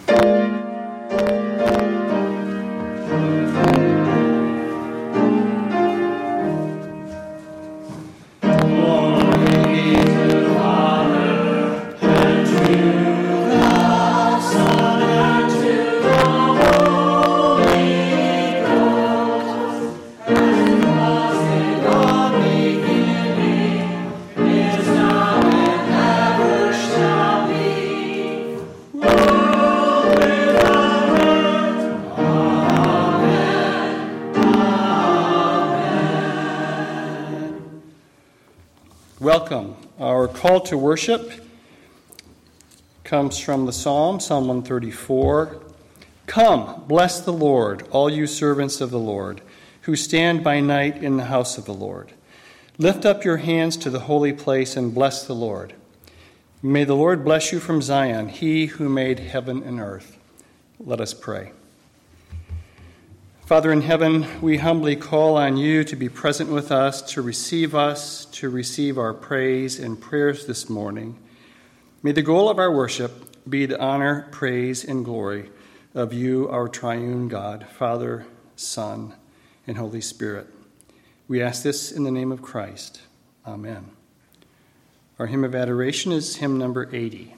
Welcome. Our call to worship comes from the Psalm 134. Come, bless the Lord, all you servants of the Lord, who stand by night in the house of the Lord. Lift up your hands to the holy place and bless the Lord. May the Lord bless you from Zion, he who made heaven and earth. Let us pray. Father in heaven, we humbly call on you to be present with us, to receive our praise and prayers this morning. May the goal of our worship be the honor, praise, and glory of you, our triune God, Father, Son, and Holy Spirit. We ask this in the name of Christ. Amen. Our hymn of adoration is hymn number 80.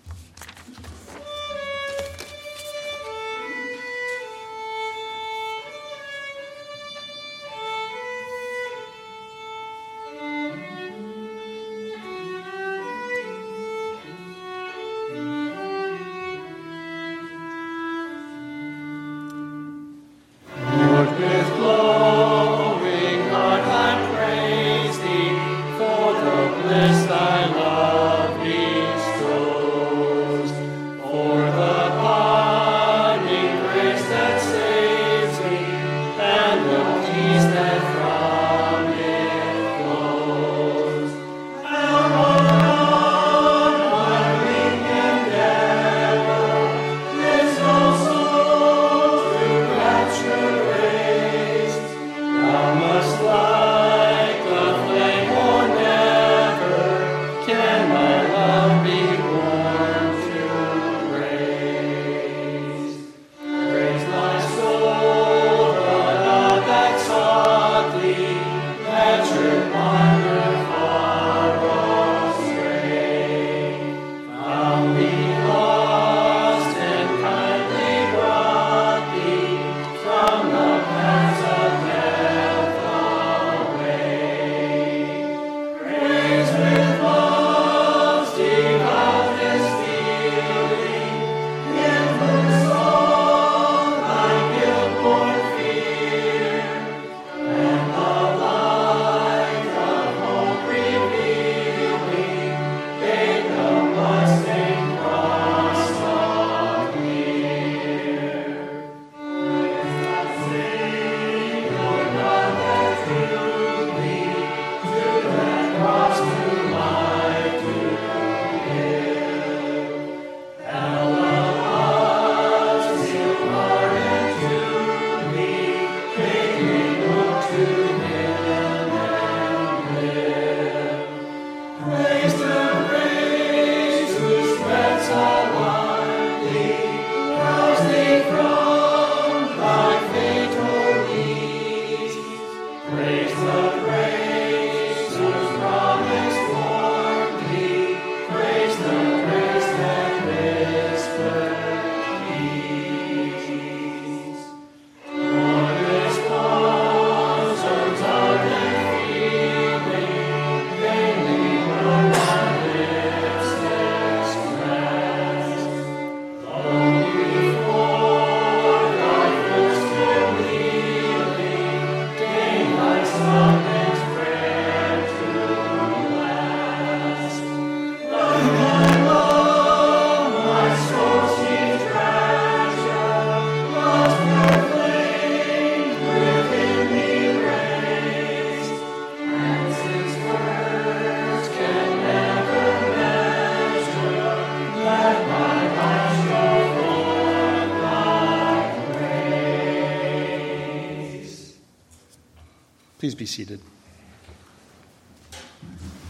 Please be seated.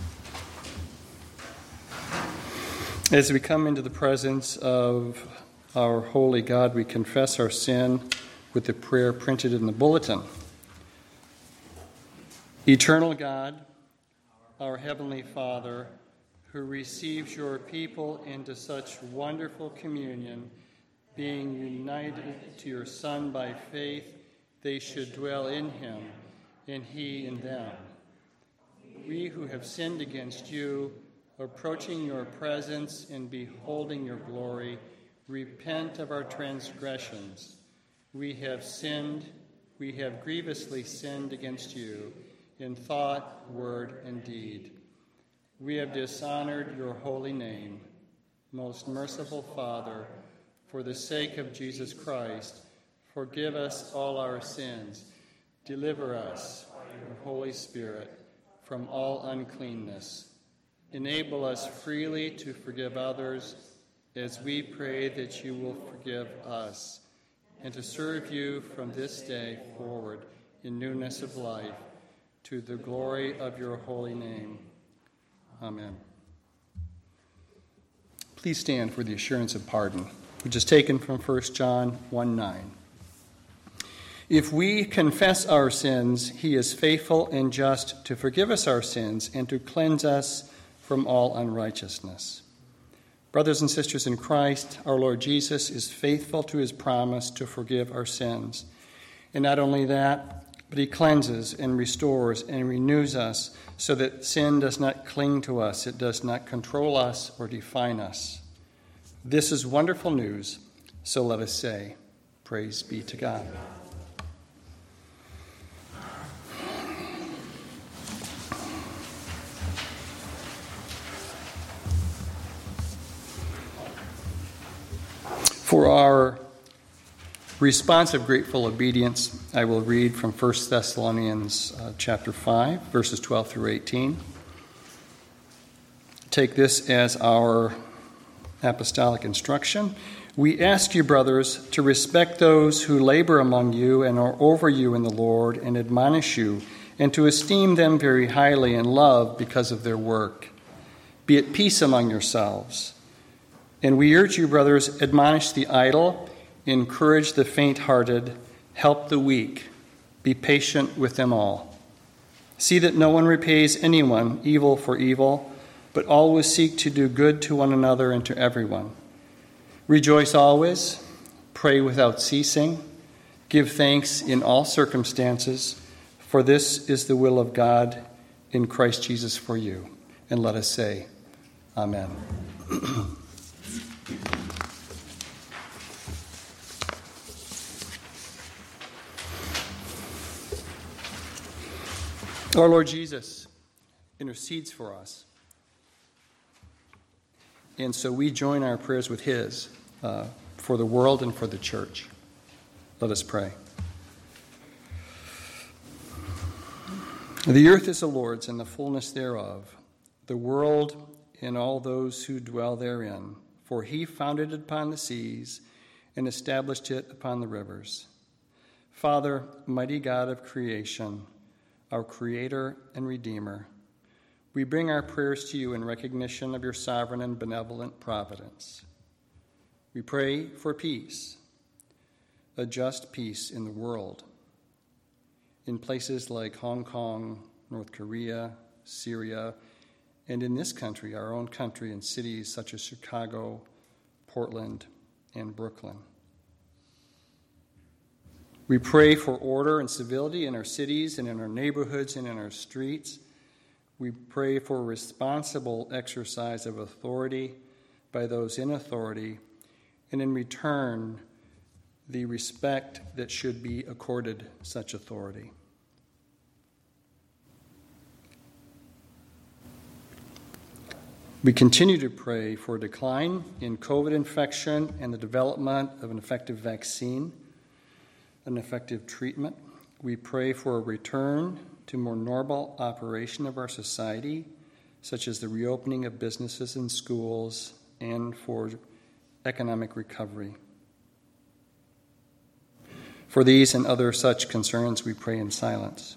As we come into the presence of Our holy God, we confess our sin with the prayer printed in the bulletin. Eternal God, our Heavenly Father, who receives your people into such wonderful communion, being united to your Son by faith, they should dwell in him, and he in them. We who have sinned against you, approaching your presence and beholding your glory, repent of our transgressions. We have sinned, we have grievously sinned against you in thought, word, and deed. We have dishonored your holy name. Most merciful Father, for the sake of Jesus Christ, forgive us all our sins. Deliver us, your Holy Spirit, from all uncleanness. Enable us freely to forgive others as we pray that you will forgive us, and to serve you from this day forward in newness of life, to the glory of your holy name. Amen. Please stand for the assurance of pardon, which is taken from 1 John 1:9. If we confess our sins, he is faithful and just to forgive us our sins and to cleanse us from all unrighteousness. Brothers and sisters in Christ, our Lord Jesus is faithful to his promise to forgive our sins. And not only that, but he cleanses and restores and renews us so that sin does not cling to us, it does not control us or define us. This is wonderful news, so let us say, praise be to God. For our response of grateful obedience, I will read from 1 Thessalonians chapter 5, verses 12 through 18. Take this as our apostolic instruction. We ask you, brothers, to respect those who labor among you and are over you in the Lord and admonish you, and to esteem them very highly in love because of their work. Be at peace among yourselves. And we urge you, brothers, admonish the idle, encourage the faint-hearted, help the weak, be patient with them all. See that no one repays anyone evil for evil, but always seek to do good to one another and to everyone. Rejoice always, pray without ceasing, give thanks in all circumstances, for this is the will of God in Christ Jesus for you. And let us say, Amen. Our Lord Jesus intercedes for us. And so we join our prayers with his for the world and for the church. Let us pray. The earth is the Lord's and the fullness thereof, the world and all those who dwell therein. For he founded it upon the seas and established it upon the rivers. Father, mighty God of creation, our Creator and Redeemer, we bring our prayers to you in recognition of your sovereign and benevolent providence. We pray for peace, a just peace in the world, in places like Hong Kong, North Korea, Syria, and in this country, our own country, in cities such as Chicago, Portland, and Brooklyn. We pray for order and civility in our cities and in our neighborhoods and in our streets. We pray for responsible exercise of authority by those in authority, and in return, the respect that should be accorded such authority. We continue to pray for a decline in COVID infection and the development of an effective vaccine, an effective treatment. We pray for a return to more normal operation of our society, such as the reopening of businesses and schools, and for economic recovery. For these and other such concerns, we pray in silence.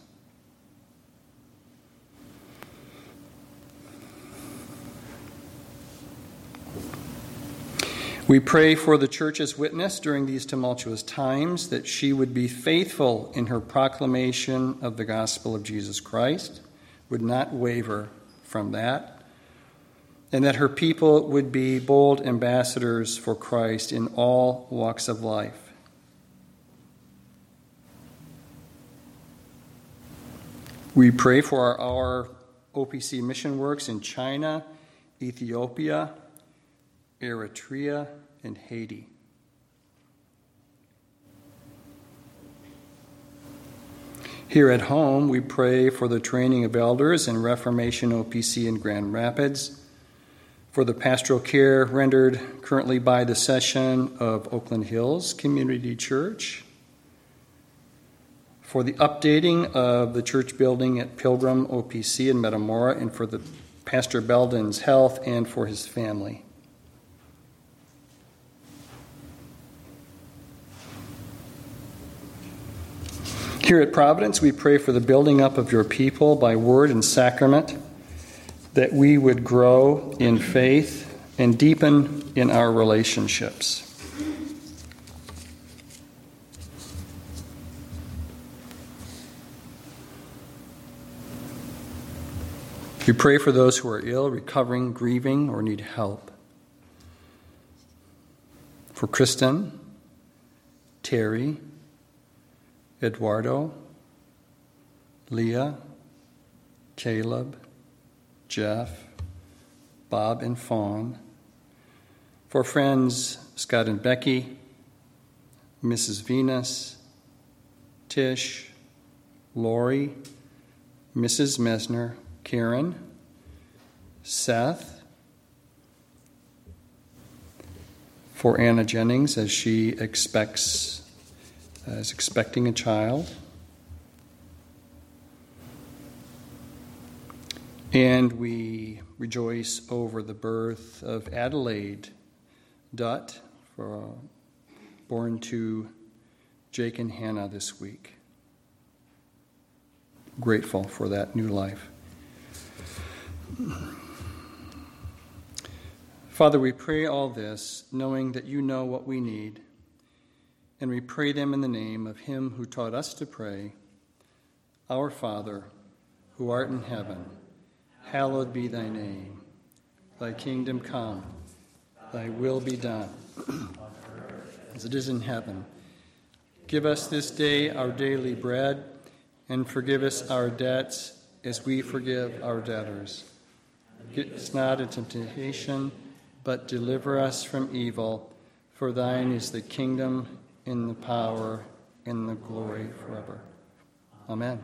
We pray for the church's witness during these tumultuous times, that she would be faithful in her proclamation of the gospel of Jesus Christ, would not waver from that, and that her people would be bold ambassadors for Christ in all walks of life. We pray for our OPC mission works in China, Ethiopia, Eritrea, and Haiti. Here at home, we pray for the training of elders in Reformation OPC in Grand Rapids, for the pastoral care rendered currently by the session of Oakland Hills Community Church, for the updating of the church building at Pilgrim OPC in Metamora, and for the Pastor Belden's health and for his family. Here at Providence, we pray for the building up of your people by word and sacrament, that we would grow in faith and deepen in our relationships. We pray for those who are ill, recovering, grieving, or need help. For Kristen, Terry, Eduardo, Leah, Caleb, Jeff, Bob, and Fawn. For friends Scott and Becky, Mrs. Venus, Tish, Lori, Mrs. Mesner, Karen, Seth. For Anna Jennings as she is expecting a child. And we rejoice over the birth of Adelaide Dutt, born to Jake and Hannah this week. Grateful for that new life. Father, we pray all this, knowing that you know what we need, and we pray them in the name of him who taught us to pray, Our Father, who art in heaven, hallowed be thy name. Thy kingdom come, thy will be done, as it is in heaven. Give us this day our daily bread, and forgive us our debts as we forgive our debtors. Get us not into temptation, but deliver us from evil. For thine is the kingdom, and the power, and the glory forever. Amen.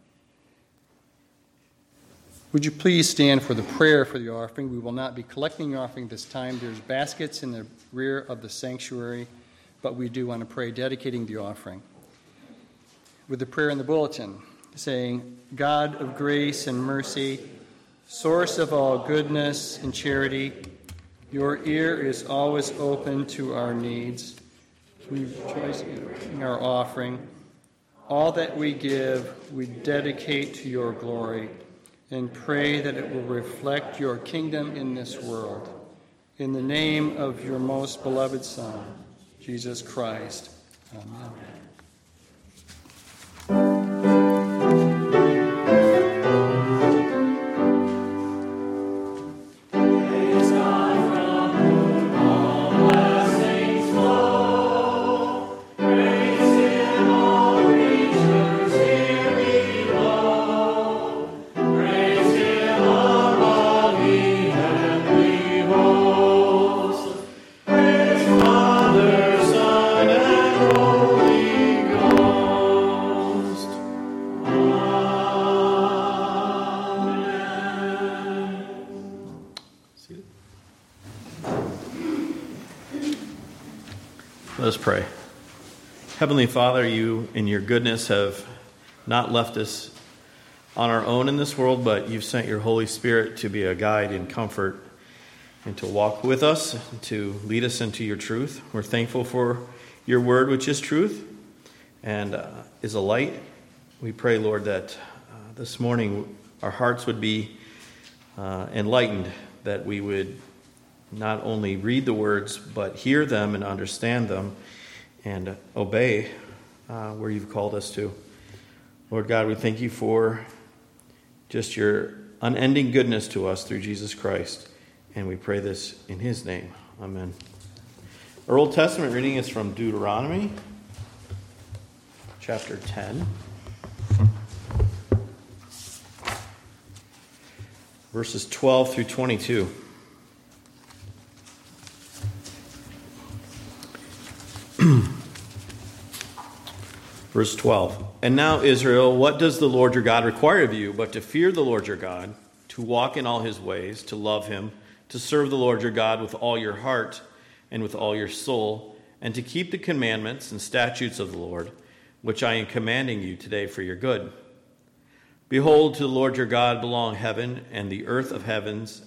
Would you please stand for the prayer for the offering? We will not be collecting the offering this time. There's baskets in the rear of the sanctuary, but we do want to pray dedicating the offering. With the prayer in the bulletin, saying, God of grace and mercy, source of all goodness and charity, your ear is always open to our needs. We rejoice in our offering. All that we give, we dedicate to your glory, and pray that it will reflect your kingdom in this world. In the name of your most beloved Son, Jesus Christ. Amen. Let us pray. Heavenly Father, you in your goodness have not left us on our own in this world, but you've sent your Holy Spirit to be a guide and comfort and to walk with us, and to lead us into your truth. We're thankful for your word, which is truth and is a light. We pray, Lord, that this morning our hearts would be enlightened, that we would not only read the words, but hear them and understand them and obey where you've called us to. Lord God, we thank you for just your unending goodness to us through Jesus Christ. And we pray this in his name. Amen. Our Old Testament reading is from Deuteronomy, chapter 10, verses 12 through 22. Verse 12. And now, Israel, what does the Lord your God require of you but to fear the Lord your God, to walk in all his ways, to love him, to serve the Lord your God with all your heart and with all your soul, and to keep the commandments and statutes of the Lord, which I am commanding you today for your good? Behold, to the Lord your God belong heaven and the earth of heavens.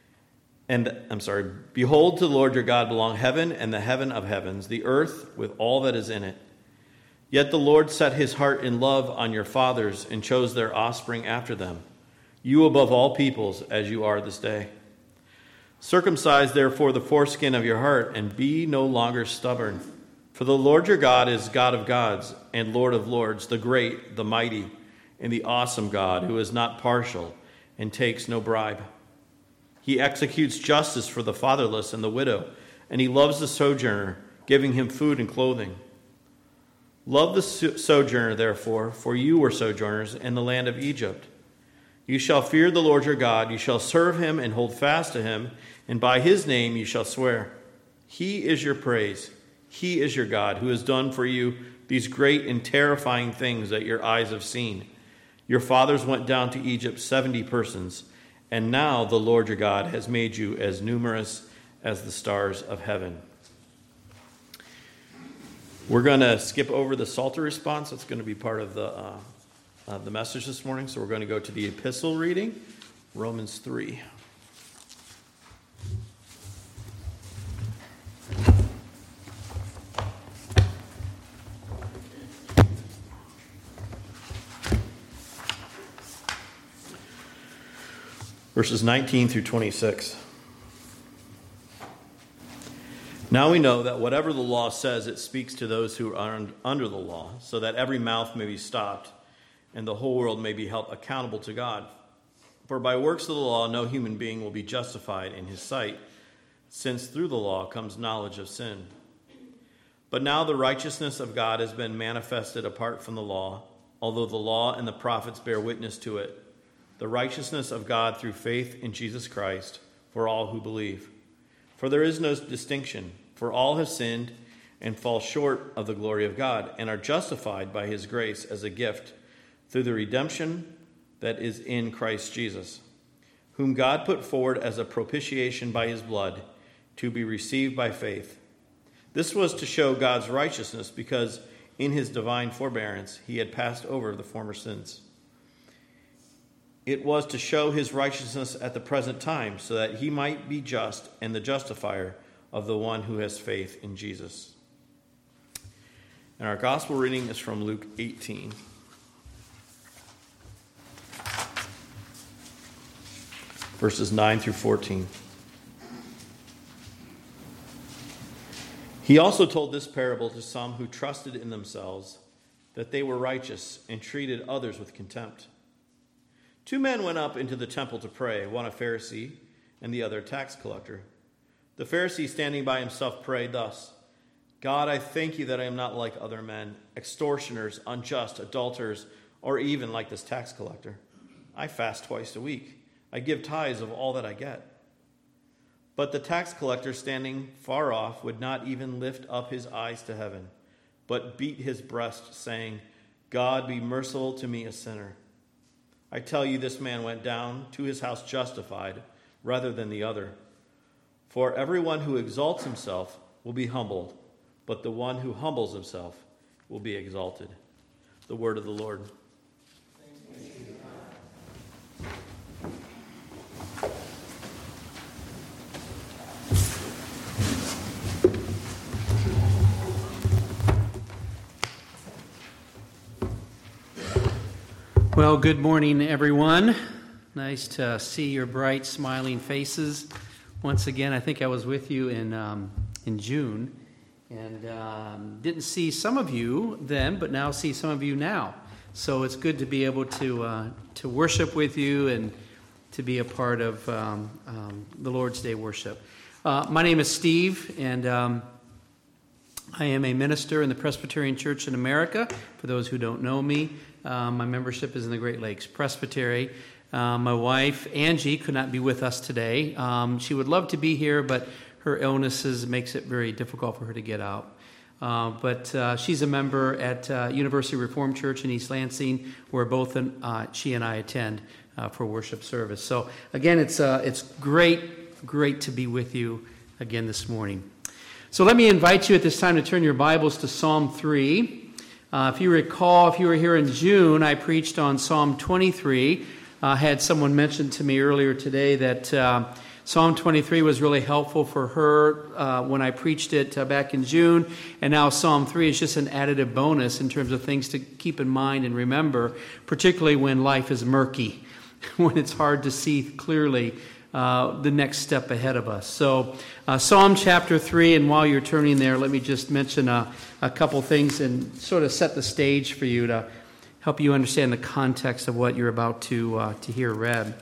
Behold, to the Lord your God belong heaven and the heaven of heavens, the earth with all that is in it. Yet the Lord set his heart in love on your fathers and chose their offspring after them, you above all peoples as you are this day. Circumcise therefore the foreskin of your heart and be no longer stubborn. For the Lord your God is God of gods and Lord of lords, the great, the mighty, and the awesome God, who is not partial and takes no bribe. He executes justice for the fatherless and the widow, and he loves the sojourner, giving him food and clothing. Love the sojourner, therefore, for you were sojourners in the land of Egypt. You shall fear the Lord your God, you shall serve him and hold fast to him, and by his name you shall swear. He is your praise, he is your God, who has done for you these great and terrifying things that your eyes have seen. Your fathers went down to Egypt 70 persons, and now the Lord your God has made you as numerous as the stars of heaven. We're going to skip over the Psalter response. That's going to be part of the message this morning. So we're going to go to the epistle reading, Romans 3. Verses 19 through 26. Now we know that whatever the law says, it speaks to those who are under the law, so that every mouth may be stopped, and the whole world may be held accountable to God. For by works of the law, no human being will be justified in his sight, since through the law comes knowledge of sin. But now the righteousness of God has been manifested apart from the law, although the law and the prophets bear witness to it, the righteousness of God through faith in Jesus Christ for all who believe. For there is no distinction, for all have sinned and fall short of the glory of God, and are justified by his grace as a gift through the redemption that is in Christ Jesus, whom God put forward as a propitiation by his blood to be received by faith. This was to show God's righteousness, because in his divine forbearance he had passed over the former sins. It was to show his righteousness at the present time, so that he might be just and the justifier of the one who has faith in Jesus. And our gospel reading is from Luke 18. Verses 9 through 14. He also told this parable to some who trusted in themselves that they were righteous and treated others with contempt. 2 men went up into the temple to pray, one a Pharisee and the other a tax collector. The Pharisee, standing by himself, prayed thus: God, I thank you that I am not like other men, extortioners, unjust, adulterers, or even like this tax collector. I fast twice a week. I give tithes of all that I get. But the tax collector, standing far off, would not even lift up his eyes to heaven, but beat his breast, saying, God, be merciful to me, a sinner. I tell you, this man went down to his house justified rather than the other. For everyone who exalts himself will be humbled, but the one who humbles himself will be exalted. The word of the Lord. Well, good morning, everyone. Nice to see your bright, smiling faces once again. I think I was with you in June, and didn't see some of you then, but now see some of you now. So it's good to be able to worship with you and to be a part of the Lord's Day worship. My name is Steve, and I am a minister in the Presbyterian Church in America. For those who don't know me, my membership is in the Great Lakes Presbytery. My wife, Angie, could not be with us today. She would love to be here, but her illnesses makes it very difficult for her to get out. But she's a member at University Reformed Church in East Lansing, where both she and I attend for worship service. So again, it's great to be with you again this morning. So let me invite you at this time to turn your Bibles to Psalm 3. If you recall, if you were here in June, I preached on Psalm 23. I had someone mention to me earlier today that Psalm 23 was really helpful for her when I preached it back in June, and now Psalm 3 is just an additive bonus in terms of things to keep in mind and remember, particularly when life is murky, when it's hard to see clearly the next step ahead of us. So Psalm chapter 3, and while you're turning there, let me just mention a couple things and sort of set the stage for you to help you understand the context of what you're about to hear read.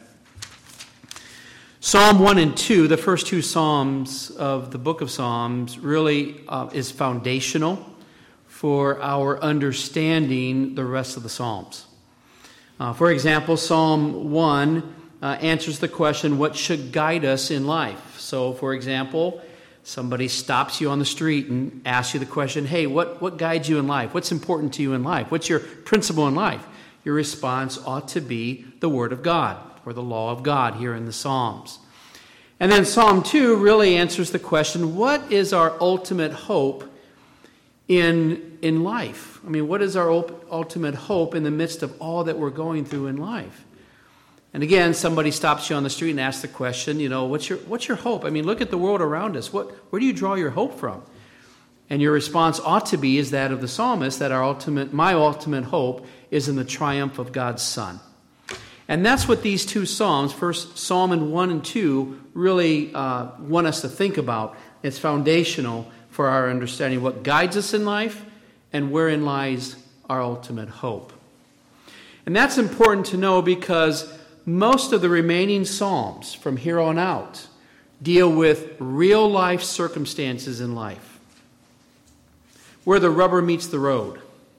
Psalm 1 and 2, the first two Psalms of the book of Psalms, really is foundational for our understanding the rest of the Psalms. For example, Psalm 1 answers the question, what should guide us in life? So, for example, somebody stops you on the street and asks you the question, hey, what guides you in life? What's important to you in life? What's your principle in life? Your response ought to be the Word of God, or the law of God here in the Psalms. And then Psalm 2 really answers the question, what is our ultimate hope in life? I mean, what is our ultimate hope in the midst of all that we're going through in life? And again, somebody stops you on the street and asks the question, what's your hope? I mean, look at the world around us. Where do you draw your hope from? And your response ought to be is that of the psalmist, that my ultimate hope is in the triumph of God's Son. And that's what these two Psalms, first Psalm 1 and 2, really want us to think about. It's foundational for our understanding what guides us in life and wherein lies our ultimate hope. And that's important to know because most of the remaining Psalms from here on out deal with real life circumstances in life, where the rubber meets the road.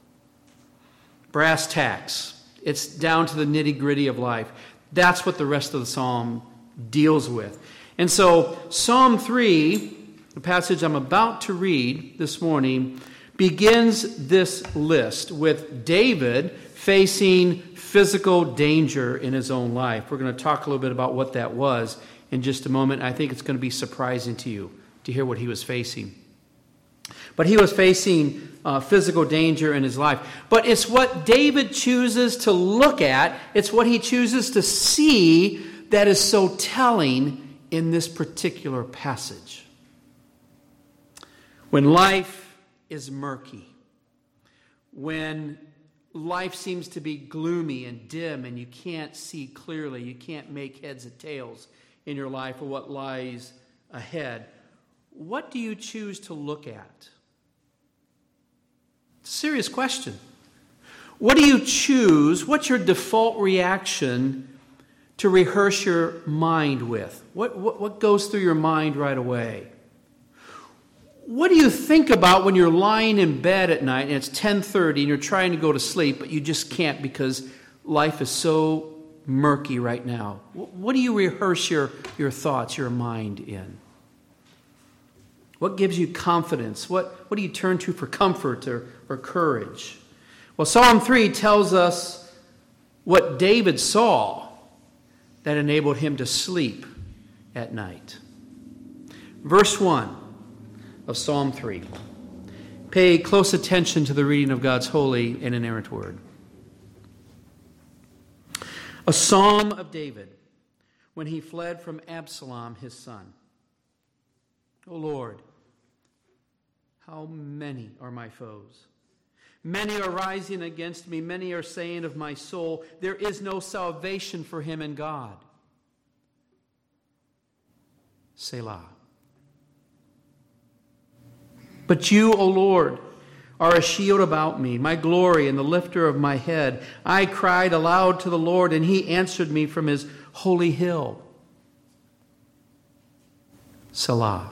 Brass tacks. It's down to the nitty-gritty of life. That's what the rest of the psalm deals with. And so Psalm 3, the passage I'm about to read this morning, begins this list with David facing physical danger in his own life. We're going to talk a little bit about what that was in just a moment. I think it's going to be surprising to you to hear what he was facing. But he was facing physical danger in his life. But it's what David chooses to look at, it's what he chooses to see that is so telling in this particular passage. When life is murky, when life seems to be gloomy and dim and you can't see clearly, you can't make heads or tails in your life or what lies ahead, what do you choose to look at? It's a serious question. What do you choose? What's your default reaction to rehearse your mind with? What goes through your mind right away? What do you think about when you're lying in bed at night and it's 10:30 and you're trying to go to sleep, but you just can't because life is so murky right now? What do you rehearse your thoughts, your mind in? What gives you confidence? What do you turn to for comfort or courage? Well, Psalm 3 tells us what David saw that enabled him to sleep at night. Verse 1 of Psalm 3. Pay close attention to the reading of God's holy and inerrant word. A psalm of David when he fled from Absalom, his son. O Lord, how many are my foes? Many are rising against me. Many are saying of my soul, there is no salvation for him in God. Selah. But you, O Lord, are a shield about me, my glory and the lifter of my head. I cried aloud to the Lord, and he answered me from his holy hill. Selah.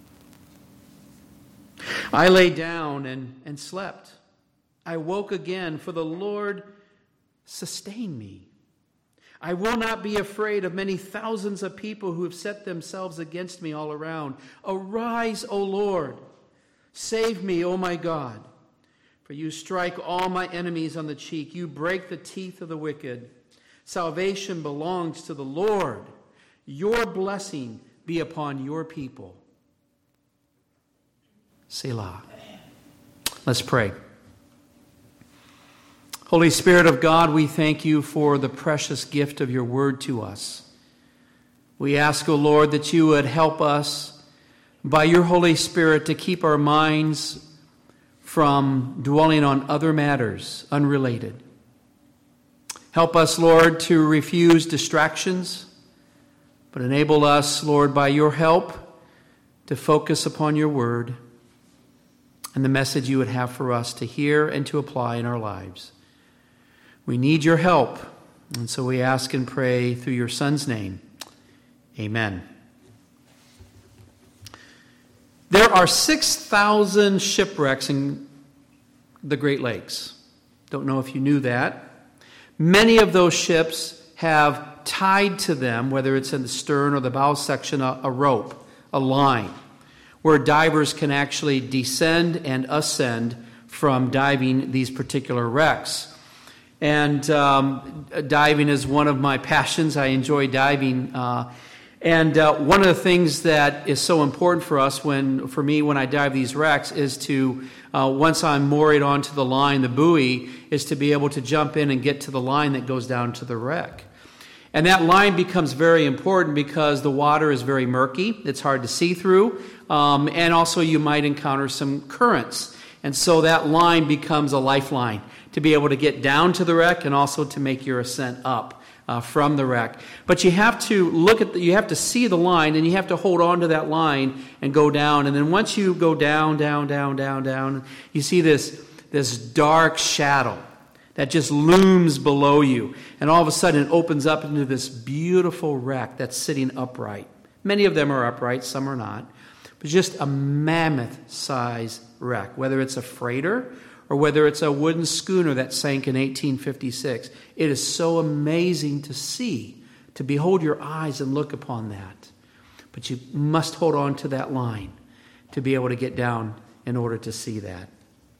I lay down and slept. I woke again, for the Lord sustained me. I will not be afraid of many thousands of people who have set themselves against me all around. Arise, O Lord. Save me, O my God. For you strike all my enemies on the cheek. You break the teeth of the wicked. Salvation belongs to the Lord. Your blessing be upon your people. Selah. Let's pray. Holy Spirit of God, we thank you for the precious gift of your word to us. We ask, O Lord, that you would help us by your Holy Spirit to keep our minds from dwelling on other matters unrelated. Help us, Lord, to refuse distractions, but enable us, Lord, by your help to focus upon your word and the message you would have for us to hear and to apply in our lives. We need your help, and so we ask and pray through your Son's name. Amen. There are 6,000 shipwrecks in the Great Lakes. Don't know if you knew that. Many of those ships have tied to them, whether it's in the stern or the bow section, a rope, a line, where divers can actually descend and ascend from diving these particular wrecks. And diving is one of my passions. I enjoy diving. And one of the things that is so important for us, for me, when I dive these wrecks, is to, once I'm moored onto the line, the buoy, is to be able to jump in and get to the line that goes down to the wreck. And that line becomes very important because the water is very murky. It's hard to see through. And also you might encounter some currents. And so that line becomes a lifeline to be able to get down to the wreck and also to make your ascent up from the wreck. But you have to you have to see the line, and you have to hold on to that line and go down. And then once you go down, you see this dark shadow that just looms below you. And all of a sudden it opens up into this beautiful wreck that's sitting upright. Many of them are upright, some are not. But just a mammoth-sized wreck, whether it's a freighter or whether it's a wooden schooner that sank in 1856. It is so amazing to see, to behold your eyes and look upon that. But you must hold on to that line to be able to get down in order to see that.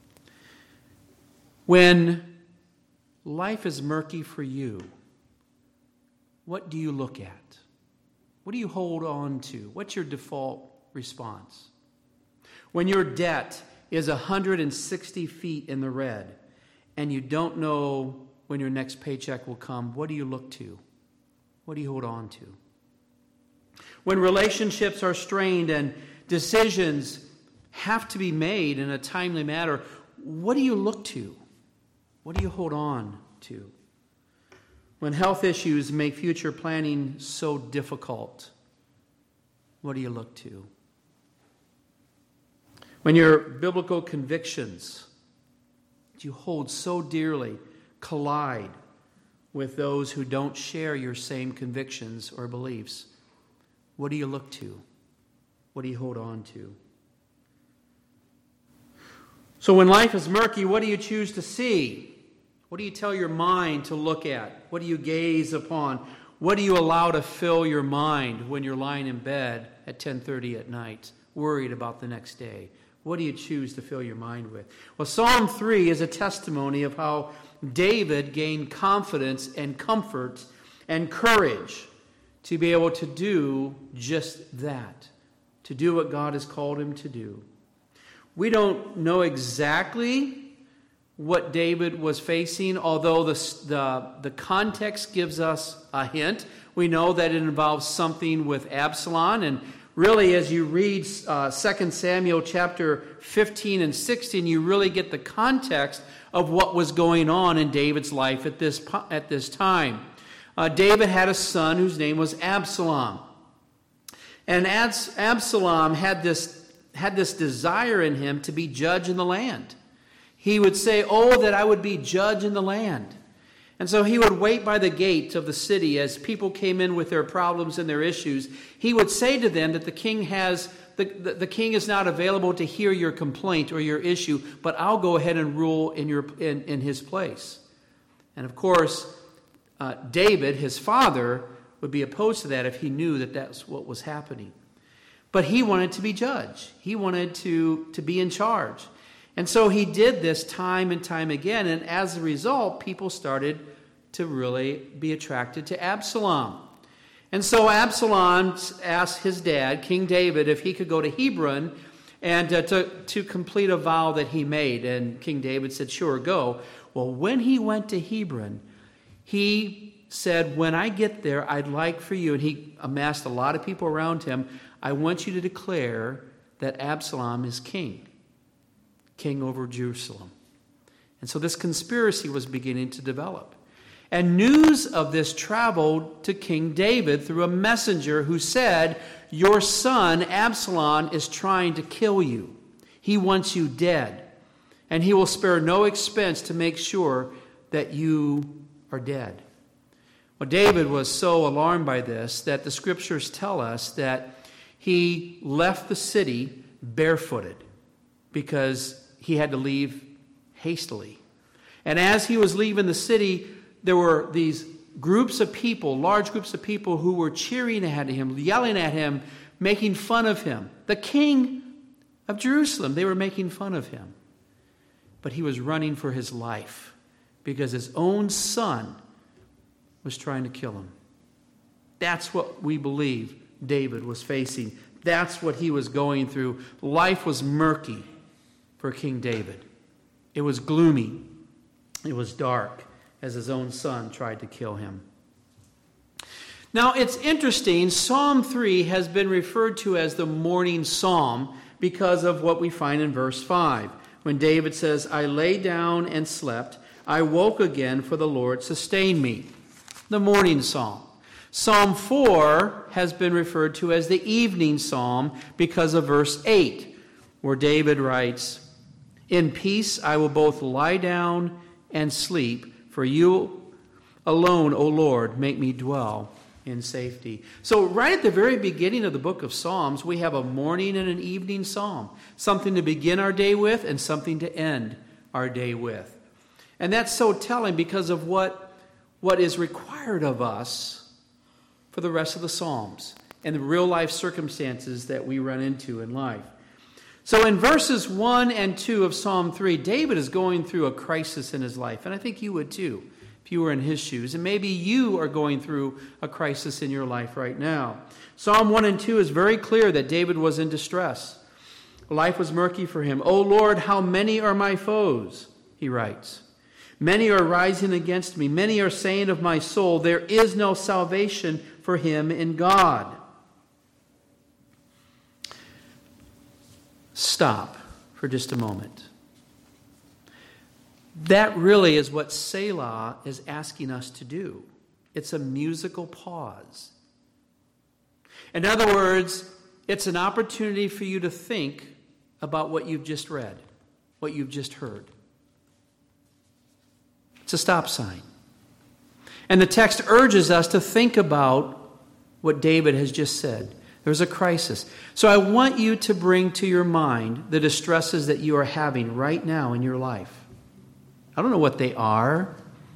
When life is murky for you, what do you look at? What do you hold on to? What's your default response? When your debt is 160 feet in the red and you don't know when your next paycheck will come, what do you look to? What do you hold on to? When relationships are strained and decisions have to be made in a timely manner, what do you look to? What do you hold on to? When health issues make future planning so difficult, what do you look to? When your biblical convictions that you hold so dearly collide with those who don't share your same convictions or beliefs, what do you look to? What do you hold on to? So when life is murky, what do you choose to see? What do you tell your mind to look at? What do you gaze upon? What do you allow to fill your mind when you're lying in bed at 10:30 at night, worried about the next day? What do you choose to fill your mind with? Well, Psalm 3 is a testimony of how David gained confidence and comfort and courage to be able to do just that, to do what God has called him to do. We don't know exactly what David was facing, although the context gives us a hint. We know that it involves something with Absalom, and really, as you read 2 Samuel chapter 15 and 16, you really get the context of what was going on in David's life at this time. David had a son whose name was Absalom. And Absalom had this desire in him to be judge in the land. He would say, "Oh, that I would be judge in the land." And so he would wait by the gate of the city as people came in with their problems and their issues. He would say to them that the king is not available to hear your complaint or your issue, but I'll go ahead and rule in his place. And of course, David, his father, would be opposed to that if he knew that that's what was happening. But he wanted to be judge. He wanted to be in charge. And so he did this time and time again. And as a result, people started to really be attracted to Absalom. And so Absalom asked his dad, King David, if he could go to Hebron and to complete a vow that he made. And King David said, "Sure, go." Well, when he went to Hebron, he said, "When I get there, I'd like for you," and he amassed a lot of people around him, "I want you to declare that Absalom is king over Jerusalem." And so this conspiracy was beginning to develop. And news of this traveled to King David through a messenger who said, "Your son Absalom is trying to kill you. He wants you dead. And he will spare no expense to make sure that you are dead." Well, David was so alarmed by this that the scriptures tell us that he left the city barefooted because he had to leave hastily. And as he was leaving the city, there were these groups of people, large groups of people who were cheering at him, yelling at him, making fun of him. The king of Jerusalem, they were making fun of him. But he was running for his life because his own son was trying to kill him. That's what we believe David was facing. That's what he was going through. Life was murky for King David. It was gloomy. It was dark as his own son tried to kill him. Now, it's interesting. Psalm 3 has been referred to as the morning psalm because of what we find in verse 5. When David says, "I lay down and slept. I woke again, for the Lord sustained me." The morning psalm. Psalm 4 has been referred to as the evening psalm because of verse 8, where David writes, "In peace I will both lie down and sleep, for you alone, O Lord, make me dwell in safety." So right at the very beginning of the book of Psalms, we have a morning and an evening psalm, something to begin our day with and something to end our day with. And that's so telling because of what is required of us for the rest of the Psalms and the real life circumstances that we run into in life. So in verses 1 and 2 of Psalm 3, David is going through a crisis in his life, and I think you would too if you were in his shoes. And maybe you are going through a crisis in your life right now. Psalm 1 and 2 is very clear that David was in distress. Life was murky for him. "O Lord, how many are my foes?" he writes. "Many are rising against me. Many are saying of my soul, there is no salvation for him in God." Stop for just a moment. That really is what Selah is asking us to do. It's a musical pause. In other words, it's an opportunity for you to think about what you've just read, what you've just heard. It's a stop sign. And the text urges us to think about what David has just said. There's a crisis. So I want you to bring to your mind the distresses that you are having right now in your life. I don't know what they are,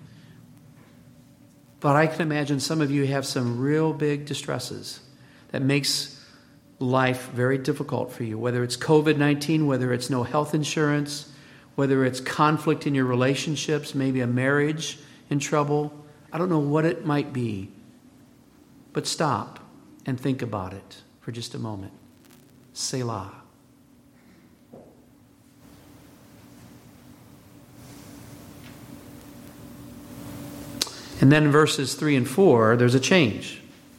but I can imagine some of you have some real big distresses that makes life very difficult for you, whether it's COVID-19, whether it's no health insurance, whether it's conflict in your relationships, maybe a marriage in trouble. I don't know what it might be, but stop and think about it for just a moment. Selah. And then in verses 3 and 4, there's a change.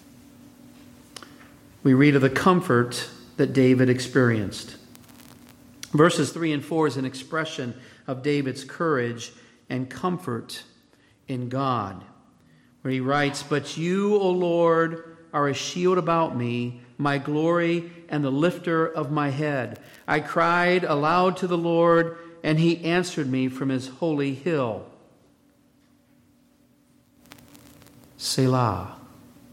We read of the comfort that David experienced. Verses 3 and 4 is an expression of David's courage and comfort in God, where he writes, "But you, O Lord, are a shield about me, my glory and the lifter of my head. I cried aloud to the Lord, and he answered me from his holy hill. Selah.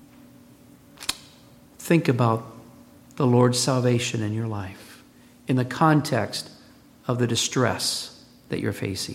Think about the Lord's salvation in your life in the context of the distress that you're facing.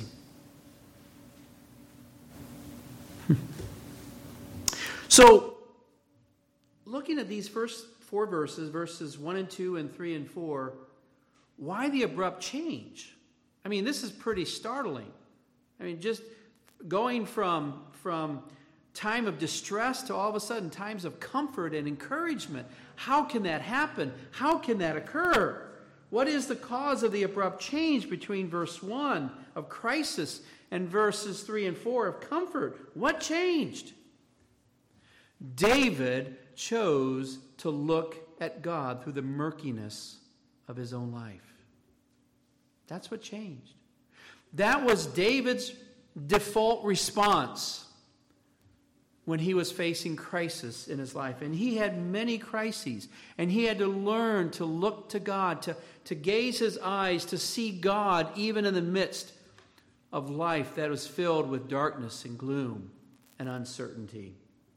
So, looking at these first 4 verses, verses 1 and 2 and 3 and 4, why the abrupt change? I mean, this is pretty startling. I mean, just going from time of distress to all of a sudden times of comfort and encouragement. How can that happen? How can that occur? What is the cause of the abrupt change between verse 1 of crisis and verses 3 and 4 of comfort? What changed? David chose to look at God through the murkiness of his own life. That's what changed. That was David's default response when he was facing crisis in his life. And he had many crises. And he had to learn to look to God, to gaze his eyes, to see God even in the midst of life that was filled with darkness and gloom and uncertainty.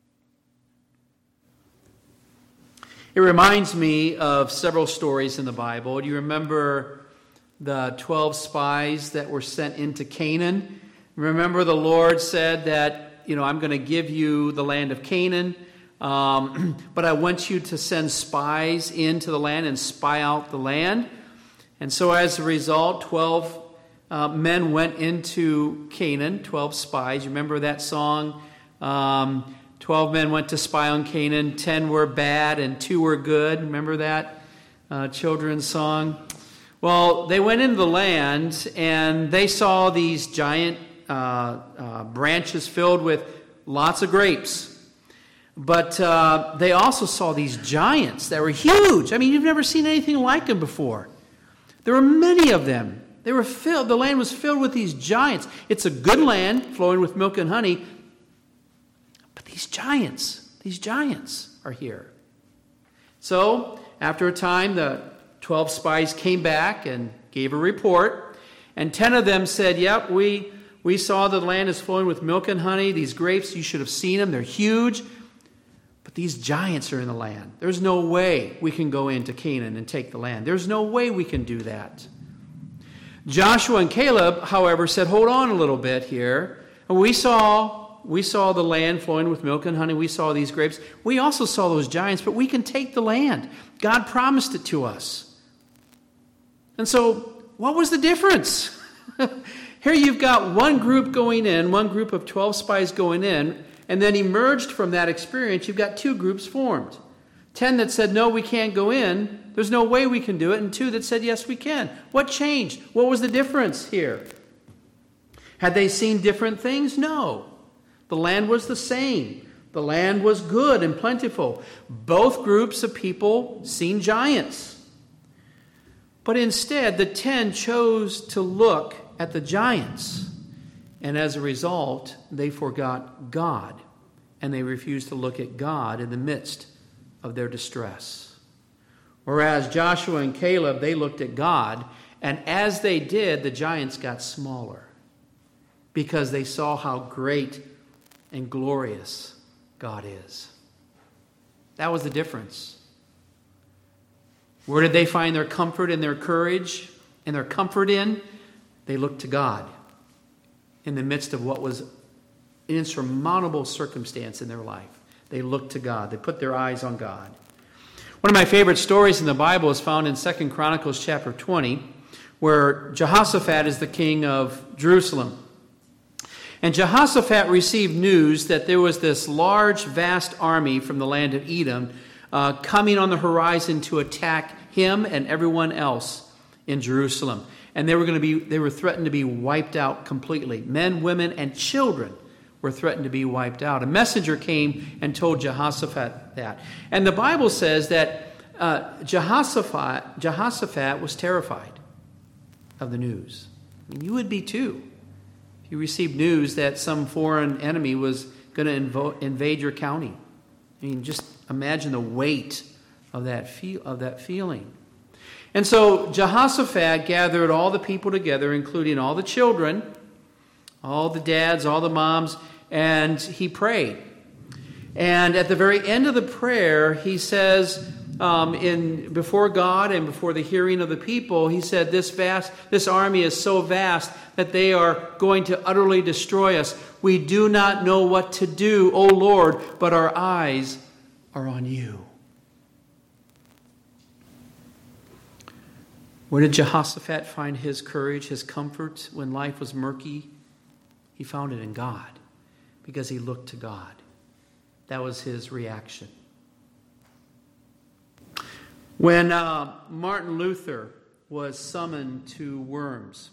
It reminds me of several stories in the Bible. Do you remember the 12 spies that were sent into Canaan? Remember the Lord said that, I'm going to give you the land of Canaan, but I want you to send spies into the land and spy out the land. And so as a result, 12 men went into Canaan, 12 spies. You remember that song? 12 men went to spy on Canaan, 10 were bad and 2 were good. Remember that children's song? Well, they went into the land and they saw these giant branches filled with lots of grapes. But they also saw these giants that were huge. I mean, you've never seen anything like them before. There were many of them. The land was filled with these giants. It's a good land flowing with milk and honey. But these giants are here. So, after a time, the 12 spies came back and gave a report. And 10 of them said, yep, we saw the land is flowing with milk and honey. These grapes, you should have seen them. They're huge. But these giants are in the land. There's no way we can go into Canaan and take the land. There's no way we can do that. Joshua and Caleb, however, said, hold on a little bit here. We saw the land flowing with milk and honey. We saw these grapes. We also saw those giants, but we can take the land. God promised it to us. And so, what was the difference? Here you've got one group going in, one group of 12 spies going in, and then emerged from that experience, you've got 2 groups formed. 10 that said, no, we can't go in. There's no way we can do it. And 2 that said, yes, we can. What changed? What was the difference here? Had they seen different things? No. The land was the same. The land was good and plentiful. Both groups of people seen giants. But instead, the 10 chose to look at the giants. And as a result, they forgot God. And they refused to look at God in the midst of their distress. Whereas Joshua and Caleb, they looked at God. And as they did, the giants got smaller. Because they saw how great and glorious God is. That was the difference. Where did they find their comfort and their courage and their comfort in? They looked to God in the midst of what was an insurmountable circumstance in their life. They looked to God. They put their eyes on God. One of my favorite stories in the Bible is found in 2 Chronicles chapter 20, where Jehoshaphat is the king of Jerusalem. And Jehoshaphat received news that there was this large, vast army from the land of Edom coming on the horizon to attack him and everyone else in Jerusalem. And they were threatened to be wiped out completely. Men, women, and children were threatened to be wiped out. A messenger came and told Jehoshaphat that. And the Bible says that Jehoshaphat was terrified of the news. I mean, you would be too. If you received news that some foreign enemy was going to invade your county. I mean, just imagine the weight of that feeling. And so Jehoshaphat gathered all the people together, including all the children, all the dads, all the moms, and he prayed. And at the very end of the prayer, he says, before God and before the hearing of the people, he said, this army is so vast that they are going to utterly destroy us. We do not know what to do, O Lord, but our eyes are on you. Where did Jehoshaphat find his courage, his comfort when life was murky? He found it in God, because he looked to God. That was his reaction. When Martin Luther was summoned to Worms,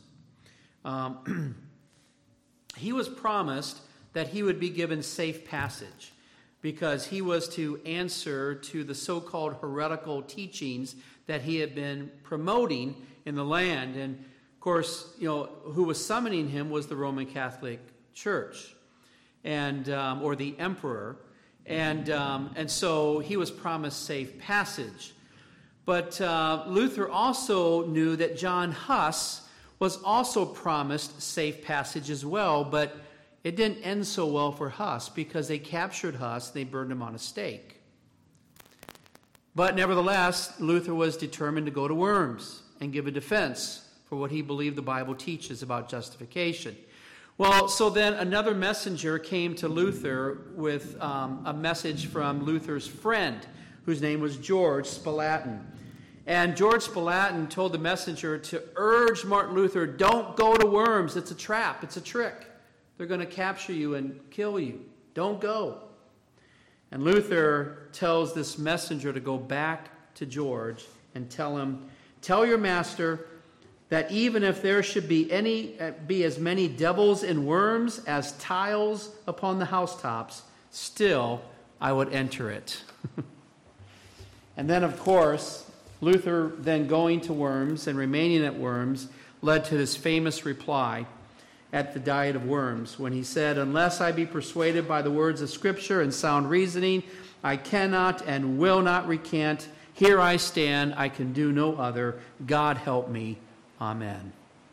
he was promised that he would be given safe passage, because he was to answer to the so-called heretical teachings that he had been promoting in the land. And of course, who was summoning him was the Roman Catholic Church, and or the emperor, and so he was promised safe passage. But Luther also knew that John Huss was also promised safe passage as well, but it didn't end so well for Huss, because they captured Huss and they burned him on a stake. But nevertheless, Luther was determined to go to Worms and give a defense for what he believed the Bible teaches about justification. Well, so then another messenger came to Luther with a message from Luther's friend, whose name was George Spalatin. And George Spalatin told the messenger to urge Martin Luther, don't go to Worms. It's a trap. It's a trick. They're going to capture you and kill you. Don't go. And Luther tells this messenger to go back to George and tell him, tell your master that even if there should be as many devils and worms as tiles upon the housetops, still I would enter it. And then, of course, Luther then going to Worms and remaining at Worms led to this famous reply at the Diet of Worms, when he said, unless I be persuaded by the words of Scripture and sound reasoning, I cannot and will not recant. Here I stand, I can do no other. God help me. Amen.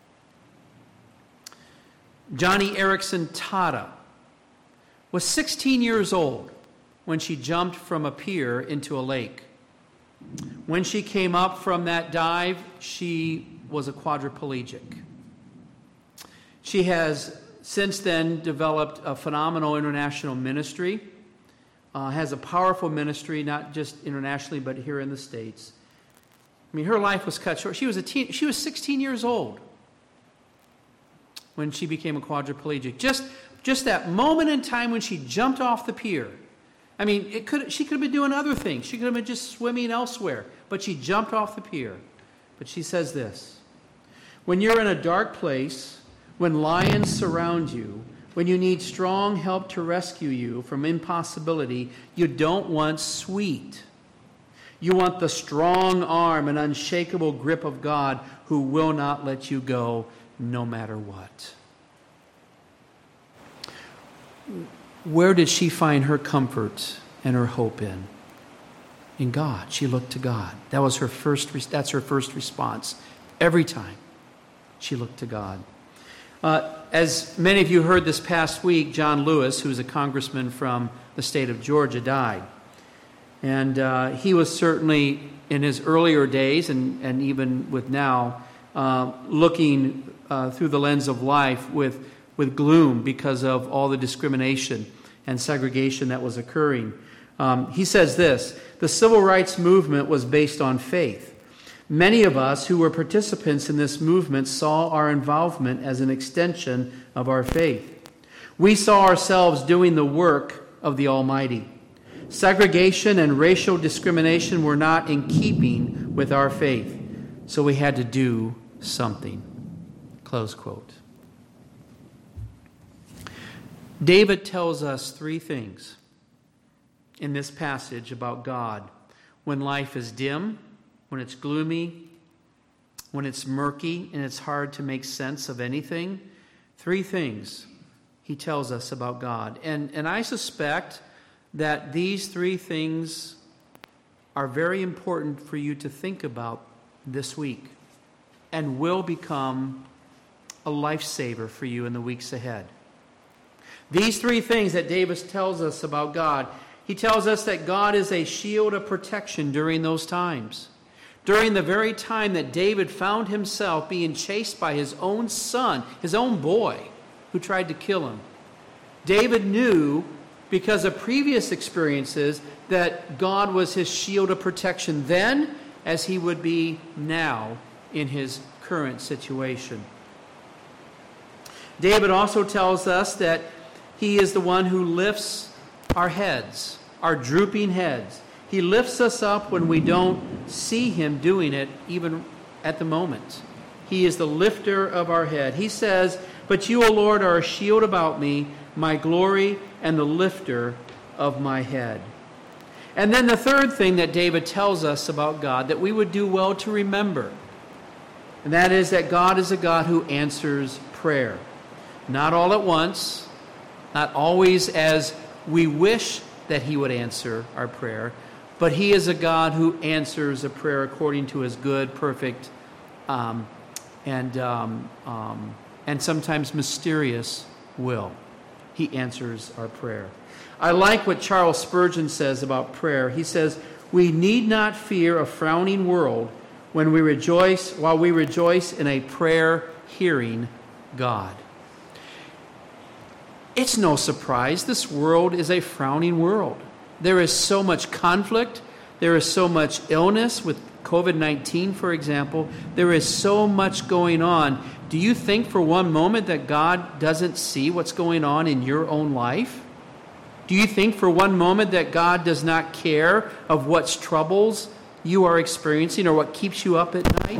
Johnny Erickson Tada was 16 years old when she jumped from a pier into a lake. When she came up from that dive, she was a quadriplegic. She has since then developed a phenomenal international ministry, has a powerful ministry, not just internationally, but here in the States. I mean, her life was cut short. She was 16 years old when she became a quadriplegic. Just that moment in time when she jumped off the pier. I mean, she could have been doing other things. She could have been just swimming elsewhere, but she jumped off the pier. But she says this, when you're in a dark place, when lions surround you, when you need strong help to rescue you from impossibility, you don't want sweet. You want the strong arm and unshakable grip of God, who will not let you go no matter what. Where did she find her comfort and her hope in? In God. She looked to God. That's her first response. Every time she looked to God. As many of you heard this past week, John Lewis, who is a congressman from the state of Georgia, died. And he was certainly, in his earlier days, and even with now, looking through the lens of life with gloom because of all the discrimination and segregation that was occurring. He says this, the civil rights movement was based on faith. Many of us who were participants in this movement saw our involvement as an extension of our faith. We saw ourselves doing the work of the Almighty. Segregation and racial discrimination were not in keeping with our faith, so we had to do something. Close quote. David tells us three things in this passage about God. When life is dim, when it's gloomy, when it's murky and it's hard to make sense of anything, three things he tells us about God. And I suspect that these three things are very important for you to think about this week and will become a lifesaver for you in the weeks ahead. These three things that David tells us about God. He tells us that God is a shield of protection during those times. During the very time that David found himself being chased by his own son, his own boy, who tried to kill him. David knew, because of previous experiences, that God was his shield of protection then, as he would be now in his current situation. David also tells us that he is the one who lifts our heads, our drooping heads. He lifts us up when we don't see him doing it, even at the moment. He is the lifter of our head. He says, "But you, O Lord, are a shield about me, my glory, and the lifter of my head." And then the third thing that David tells us about God that we would do well to remember, and that is that God is a God who answers prayer. Not all at once, not always as we wish that he would answer our prayer, but he is a God who answers a prayer according to his good, perfect, and sometimes mysterious will. He answers our prayer. I like what Charles Spurgeon says about prayer. He says, "We need not fear a frowning world while we rejoice in a prayer-hearing God." It's no surprise. This world is a frowning world. There is so much conflict. There is so much illness with COVID-19, for example. There is so much going on. Do you think for one moment that God doesn't see what's going on in your own life? Do you think for one moment that God does not care of what troubles you are experiencing or what keeps you up at night?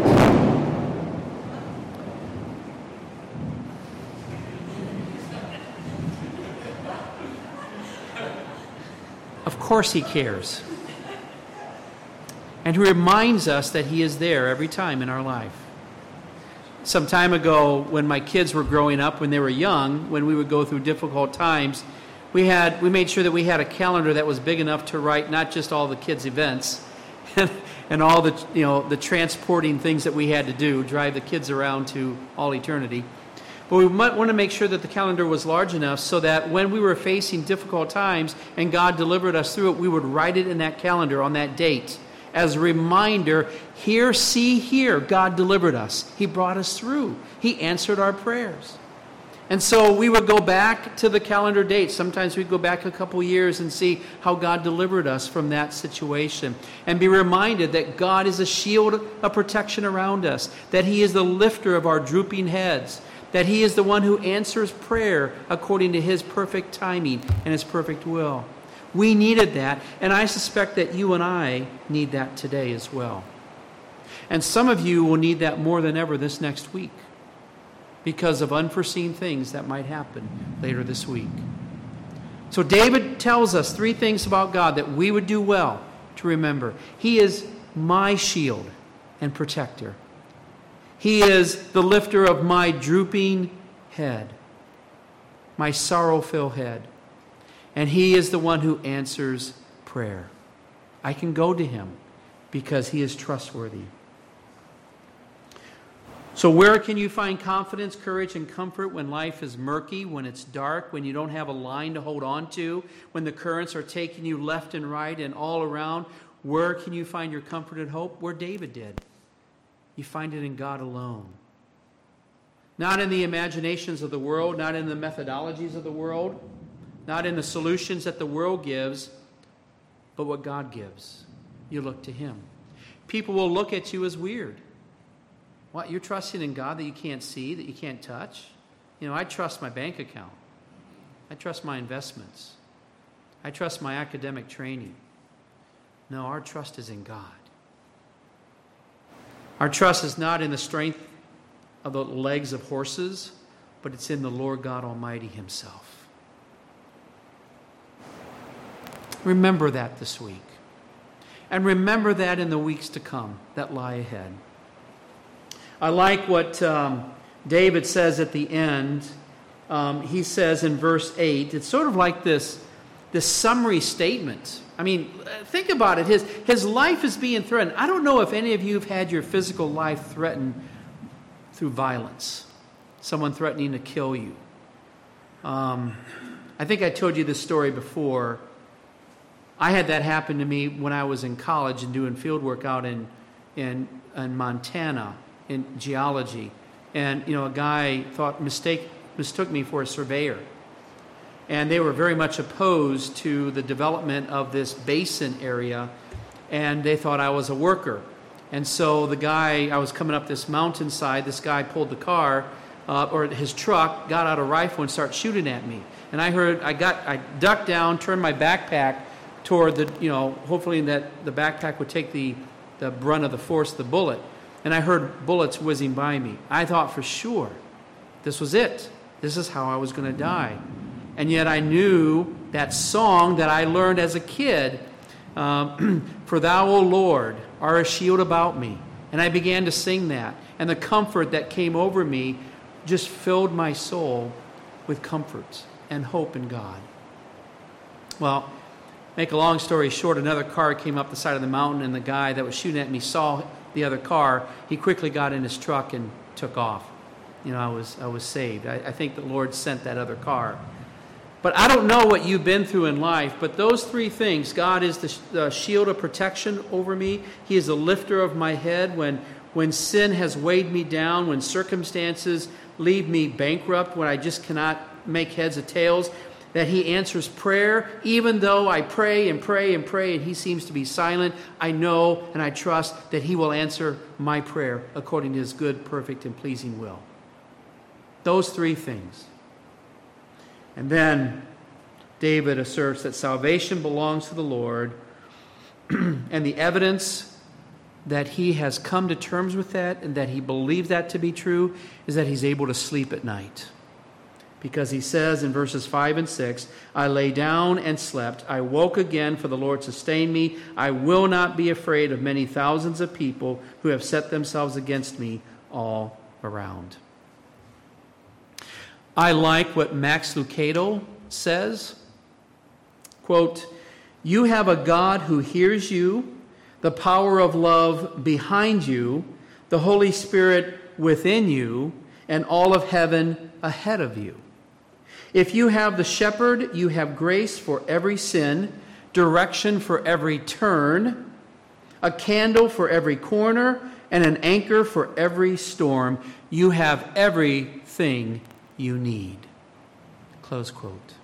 Of course he cares. And he reminds us that he is there every time in our life. Some time ago, when my kids were growing up, when they were young, when we would go through difficult times, we made sure that we had a calendar that was big enough to write not just all the kids' events and all the transporting things that we had to do, drive the kids around to all eternity. But we might want to make sure that the calendar was large enough so that when we were facing difficult times and God delivered us through it, we would write it in that calendar on that date as a reminder, here, God delivered us. He brought us through. He answered our prayers. And so we would go back to the calendar date. Sometimes we'd go back a couple years and see how God delivered us from that situation. And be reminded that God is a shield of protection around us. That he is the lifter of our drooping heads. That he is the one who answers prayer according to his perfect timing and his perfect will. We needed that, and I suspect that you and I need that today as well. And some of you will need that more than ever this next week because of unforeseen things that might happen later this week. So David tells us three things about God that we would do well to remember. He is my shield and protector. He is the lifter of my drooping head, my sorrow-filled head. And he is the one who answers prayer. I can go to him because he is trustworthy. So where can you find confidence, courage, and comfort when life is murky, when it's dark, when you don't have a line to hold on to, when the currents are taking you left and right and all around? Where can you find your comfort and hope? Where David did. You find it in God alone. Not in the imaginations of the world, not in the methodologies of the world, not in the solutions that the world gives, but what God gives. You look to him. People will look at you as weird. What, you're trusting in God that you can't see, that you can't touch? I trust my bank account. I trust my investments. I trust my academic training. No, our trust is in God. Our trust is not in the strength of the legs of horses, but it's in the Lord God Almighty himself. Remember that this week. And remember that in the weeks to come that lie ahead. I like what David says at the end. He says in verse 8, it's sort of like this summary statement I mean, think about it. His life is being threatened. I don't know if any of you have had your physical life threatened through violence. Someone threatening to kill you. I think I told you this story before. I had that happen to me when I was in college and doing field work out in Montana in geology. And, a guy mistook me for a surveyor. And they were very much opposed to the development of this basin area, and they thought I was a worker. And so I was coming up this mountainside, this guy pulled the car, or his truck, got out a rifle and started shooting at me. And I ducked down, turned my backpack toward hopefully that the backpack would take the brunt of the force of the bullet. And I heard bullets whizzing by me. I thought for sure this was it. This is how I was going to die. And yet I knew that song that I learned as a kid, For thou, O Lord, are a shield about me. And I began to sing that. And the comfort that came over me just filled my soul with comfort and hope in God. Well, make a long story short, another car came up the side of the mountain, and the guy that was shooting at me saw the other car. He quickly got in his truck and took off. I was saved. I think the Lord sent that other car. But I don't know what you've been through in life, but those three things, God is the shield of protection over me. He is the lifter of my head when sin has weighed me down, when circumstances leave me bankrupt, when I just cannot make heads or tails, that He answers prayer. Even though I pray and pray and pray and He seems to be silent, I know and I trust that He will answer my prayer according to His good, perfect, and pleasing will. Those three things. And then David asserts that salvation belongs to the Lord, and the evidence that he has come to terms with that and that he believes that to be true is that he's able to sleep at night. Because he says in verses 5 and 6, I lay down and slept. I woke again, for the Lord sustained me. I will not be afraid of many thousands of people who have set themselves against me all around. I like what Max Lucado says. Quote, you have a God who hears you, the power of love behind you, the Holy Spirit within you, and all of heaven ahead of you. If you have the shepherd, you have grace for every sin, direction for every turn, a candle for every corner, and an anchor for every storm. You have everything you need. Close quote.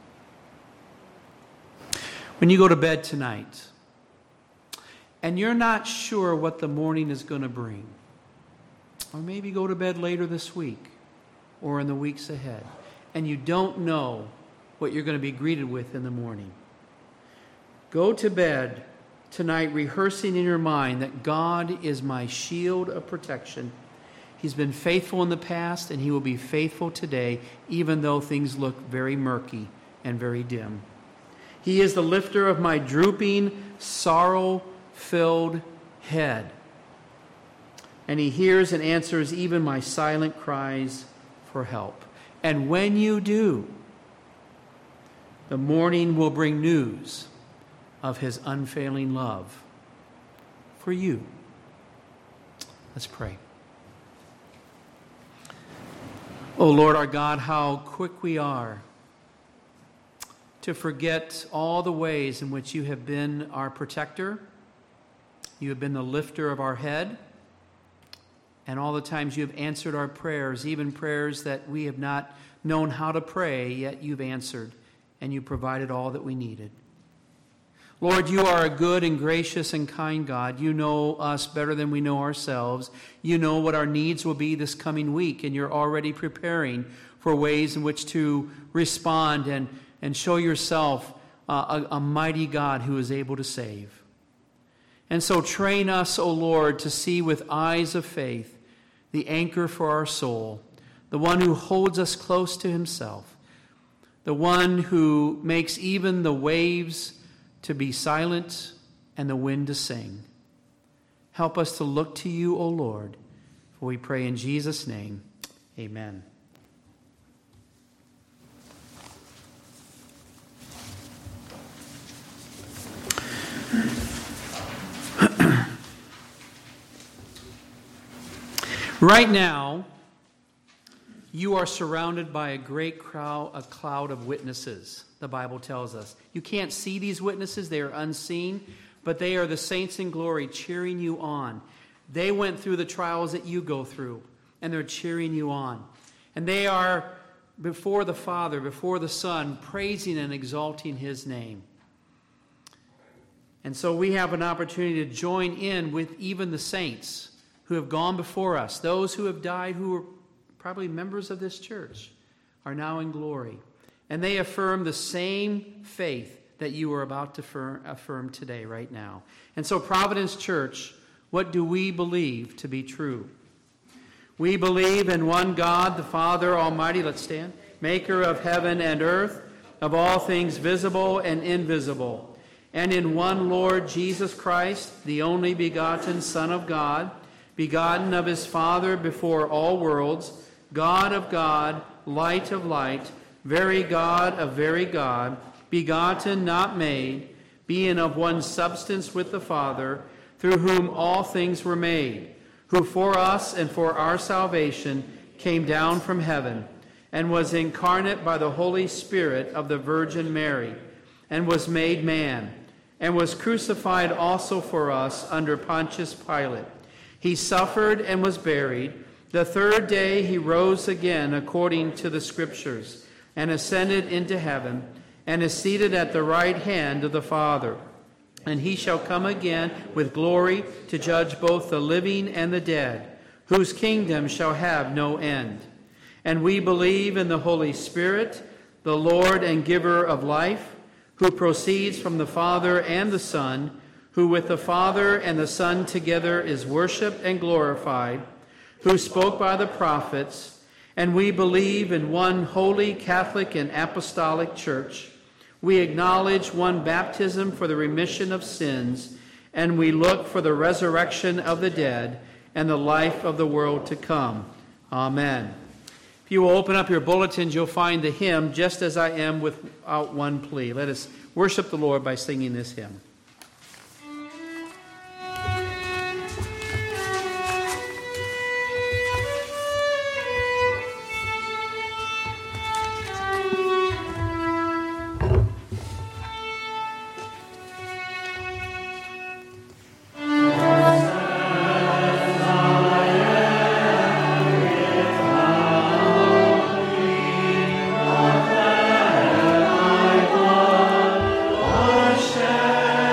When you go to bed tonight and you're not sure what the morning is going to bring, or maybe go to bed later this week or in the weeks ahead, and you don't know what you're going to be greeted with in the morning, go to bed tonight rehearsing in your mind that God is my shield of protection. He's been faithful in the past, and He will be faithful today, even though things look very murky and very dim. He is the lifter of my drooping, sorrow-filled head. And He hears and answers even my silent cries for help. And when you do, the morning will bring news of His unfailing love for you. Let's pray. Oh Lord our God, how quick we are to forget all the ways in which You have been our protector. You have been the lifter of our head. And all the times You have answered our prayers, even prayers that we have not known how to pray, yet You've answered and You provided all that we needed. Lord, You are a good and gracious and kind God. You know us better than we know ourselves. You know what our needs will be this coming week, and You're already preparing for ways in which to respond and show Yourself a mighty God who is able to save. And so train us, O Lord, to see with eyes of faith the anchor for our soul, the one who holds us close to Himself, the one who makes even the waves to be silent and the wind to sing. Help us to look to You, O Lord, for we pray in Jesus' name. Amen. Right now, you are surrounded by a great crowd, a cloud of witnesses, the Bible tells us. You can't see these witnesses, they are unseen, but they are the saints in glory cheering you on. They went through the trials that you go through, and they're cheering you on. And they are before the Father, before the Son, praising and exalting His name. And so we have an opportunity to join in with even the saints who have gone before us. Those who have died, who were probably members of this church, are now in glory. And they affirm the same faith that you are about to affirm today, right now. And so, Providence Church, what do we believe to be true? We believe in one God, the Father Almighty, let's stand, maker of heaven and earth, of all things visible and invisible, and in one Lord Jesus Christ, the only begotten Son of God, begotten of His Father before all worlds, God of God, light of light, very God of very God, begotten, not made, being of one substance with the Father, through whom all things were made, who for us and for our salvation came down from heaven, and was incarnate by the Holy Spirit of the Virgin Mary, and was made man, and was crucified also for us under Pontius Pilate. He suffered and was buried. The third day He rose again according to the Scriptures, and ascended into heaven, and is seated at the right hand of the Father. And He shall come again with glory to judge both the living and the dead, whose kingdom shall have no end. And we believe in the Holy Spirit, the Lord and giver of life, who proceeds from the Father and the Son, who with the Father and the Son together is worshipped and glorified, who spoke by the prophets. And we believe in one holy, Catholic, and apostolic church. We acknowledge one baptism for the remission of sins, and we look for the resurrection of the dead and the life of the world to come. Amen. If you will open up your bulletins, you'll find the hymn, Just As I Am Without One Plea. Let us worship the Lord by singing this hymn. Worship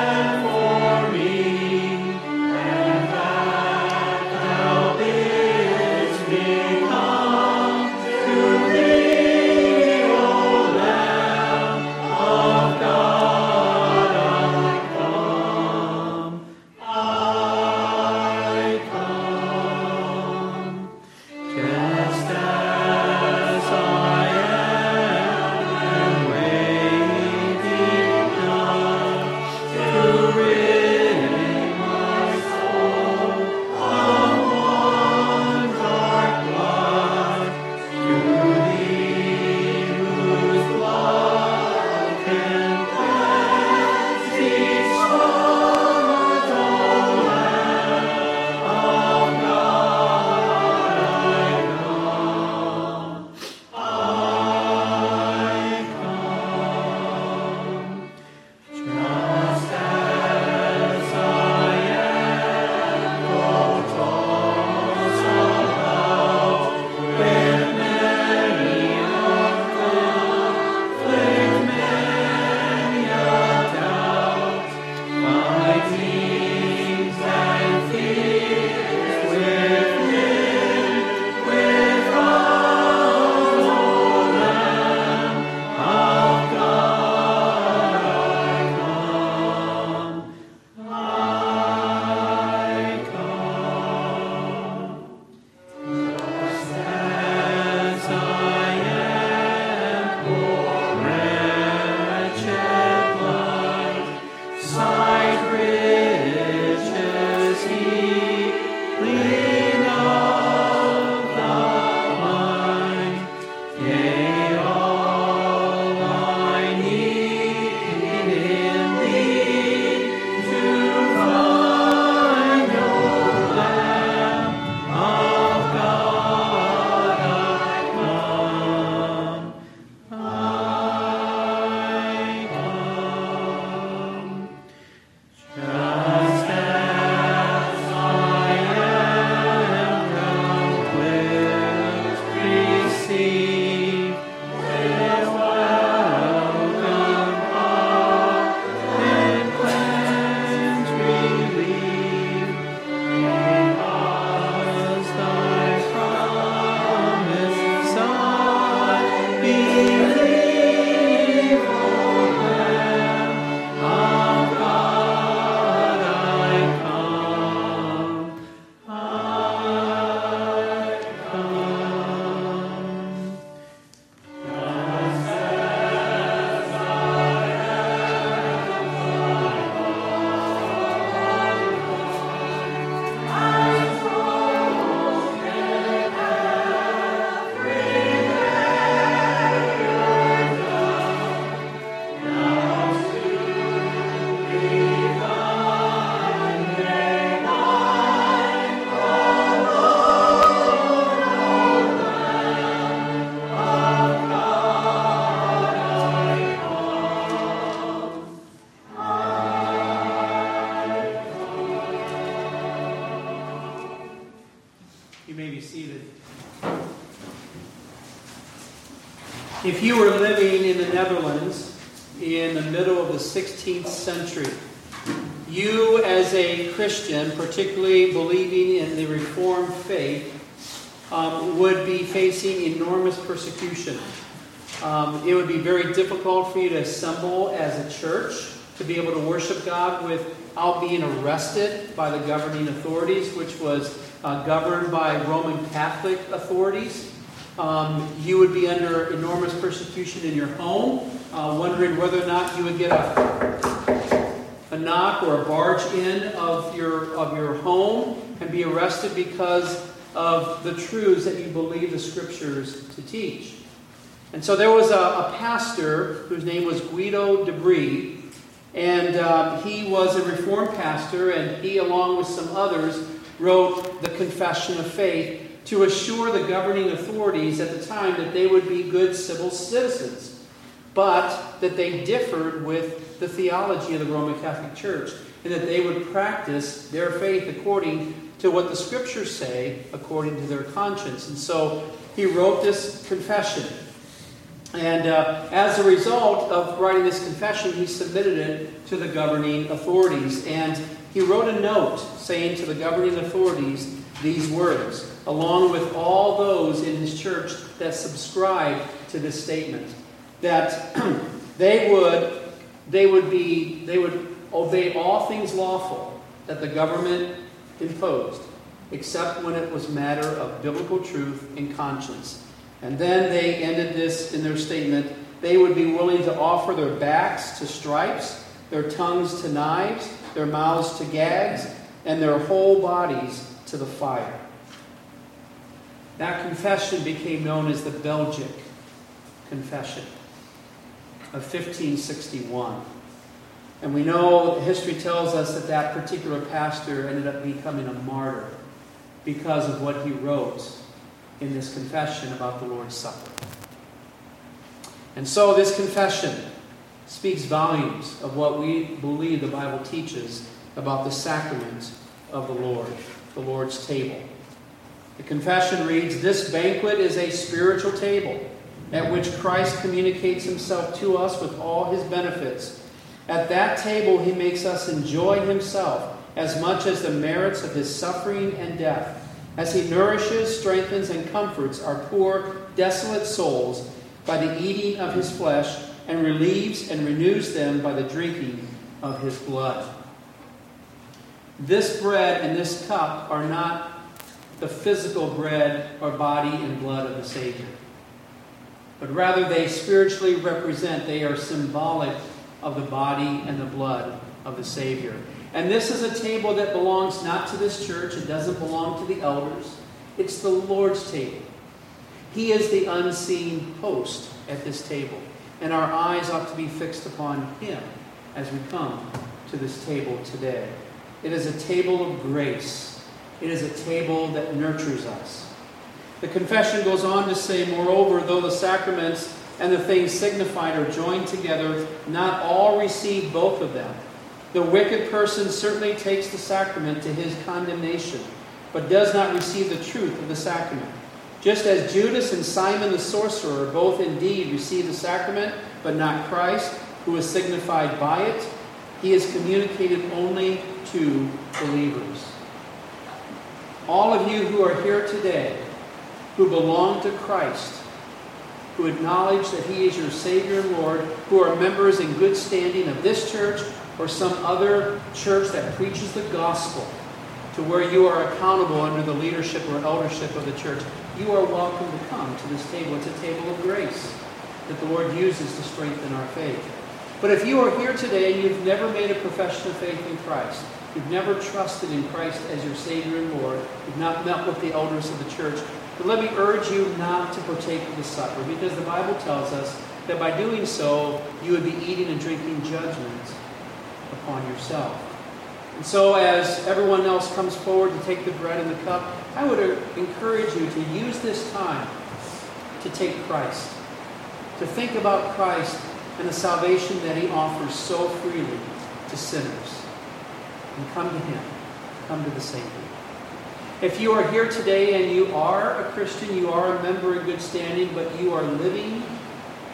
If you were living in the Netherlands in the middle of the 16th century, you as a Christian, particularly believing in the Reformed faith, would be facing enormous persecution. It would be very difficult for you to assemble as a church to be able to worship God without being arrested by the governing authorities, which was governed by Roman Catholic authorities. You would be under enormous persecution in your home, wondering whether or not you would get a knock or a barge in of your home and be arrested because of the truths that you believe the Scriptures to teach. And so there was a pastor whose name was Guido de Brie, and he was a Reformed pastor, and he, along with some others, wrote the Confession of Faith to assure the governing authorities at the time that they would be good civil citizens, but that they differed with the theology of the Roman Catholic Church, and that they would practice their faith according to what the Scriptures say, according to their conscience. And so he wrote this confession. And as a result of writing this confession, he submitted it to the governing authorities. And he wrote a note saying to the governing authorities these words, along with all those in his church that subscribed to this statement, that they would obey all things lawful that the government imposed, except when it was matter of biblical truth and conscience. And then they ended this in their statement: they would be willing to offer their backs to stripes, their tongues to knives, their mouths to gags, and their whole bodies to the fire. That confession became known as the Belgic Confession of 1561. And we know history tells us that that particular pastor ended up becoming a martyr because of what he wrote in this confession about the Lord's Supper. And so this confession speaks volumes of what we believe the Bible teaches about the sacrament of the Lord, the Lord's table. The confession reads, "This banquet is a spiritual table at which Christ communicates himself to us with all his benefits. At that table he makes us enjoy himself as much as the merits of his suffering and death, as he nourishes, strengthens, and comforts our poor, desolate souls by the eating of his flesh, and relieves and renews them by the drinking of his blood." This bread and this cup are not the physical bread or body and blood of the Savior, but rather they spiritually represent, they are symbolic of the body and the blood of the Savior. And this is a table that belongs not to this church. It doesn't belong to the elders. It's the Lord's table. He is the unseen host at this table. And our eyes ought to be fixed upon him as we come to this table today. It is a table of grace. It is a table that nurtures us. The confession goes on to say, "Moreover, though the sacraments and the things signified are joined together, not all receive both of them. The wicked person certainly takes the sacrament to his condemnation, but does not receive the truth of the sacrament. Just as Judas and Simon the sorcerer both indeed receive the sacrament, but not Christ, who is signified by it, he is communicated only to believers." All of you who are here today, who belong to Christ, who acknowledge that he is your Savior and Lord, who are members in good standing of this church or some other church that preaches the gospel, to where you are accountable under the leadership or eldership of the church, you are welcome to come to this table. It's a table of grace that the Lord uses to strengthen our faith. But if you are here today and you've never made a profession of faith in Christ, you've never trusted in Christ as your Savior and Lord, you've not met with the elders of the church, then let me urge you not to partake of the supper, because the Bible tells us that by doing so, you would be eating and drinking judgment upon yourself. And so as everyone else comes forward to take the bread and the cup, I would encourage you to use this time to take Christ, to think about Christ and the salvation that he offers so freely to sinners. And come to him. Come to the Savior. If you are here today and you are a Christian, you are a member in good standing, but you are living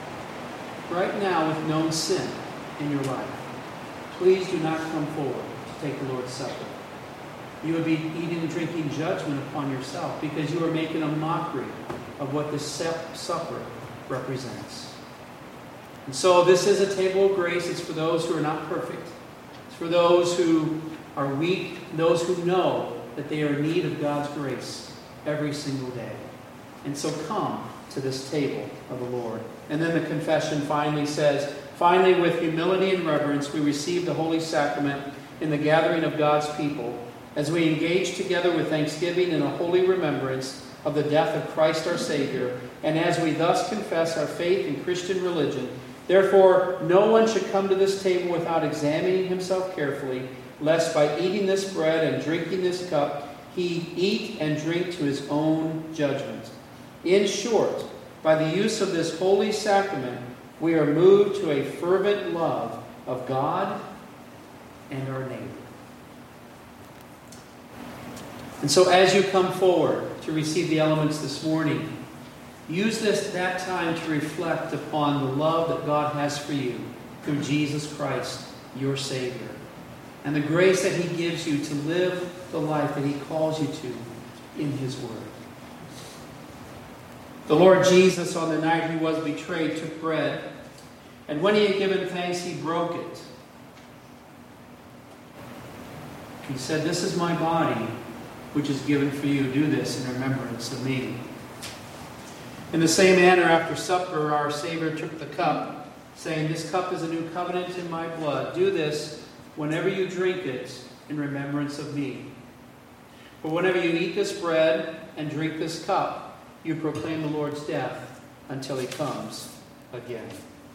right now with known sin in your life, please do not come forward to take the Lord's Supper. You would be eating and drinking judgment upon yourself because you are making a mockery of what this supper represents. And so this is a table of grace. It's for those who are not perfect. It's for those who are weak, those who know that they are in need of God's grace every single day. And so come to this table of the Lord. And then the confession finally says, finally, with humility and reverence, we receive the Holy Sacrament in the gathering of God's people as we engage together with thanksgiving in a holy remembrance of the death of Christ our Savior, and as we thus confess our faith in Christian religion. Therefore, no one should come to this table without examining himself carefully, lest by eating this bread and drinking this cup, he eat and drink to his own judgment. In short, by the use of this holy sacrament, we are moved to a fervent love of God and our neighbor. And so as you come forward to receive the elements this morning, use that time to reflect upon the love that God has for you through Jesus Christ, your Savior, and the grace that He gives you to live the life that He calls you to in His Word. The Lord Jesus, on the night He was betrayed, took bread, and when He had given thanks, He broke it. He said, "This is my body, which is given for you. Do this in remembrance of me." In the same manner, after supper, our Savior took the cup, saying, "This cup is a new covenant in my blood. Do this whenever you drink it in remembrance of me. For whenever you eat this bread and drink this cup, you proclaim the Lord's death until He comes again."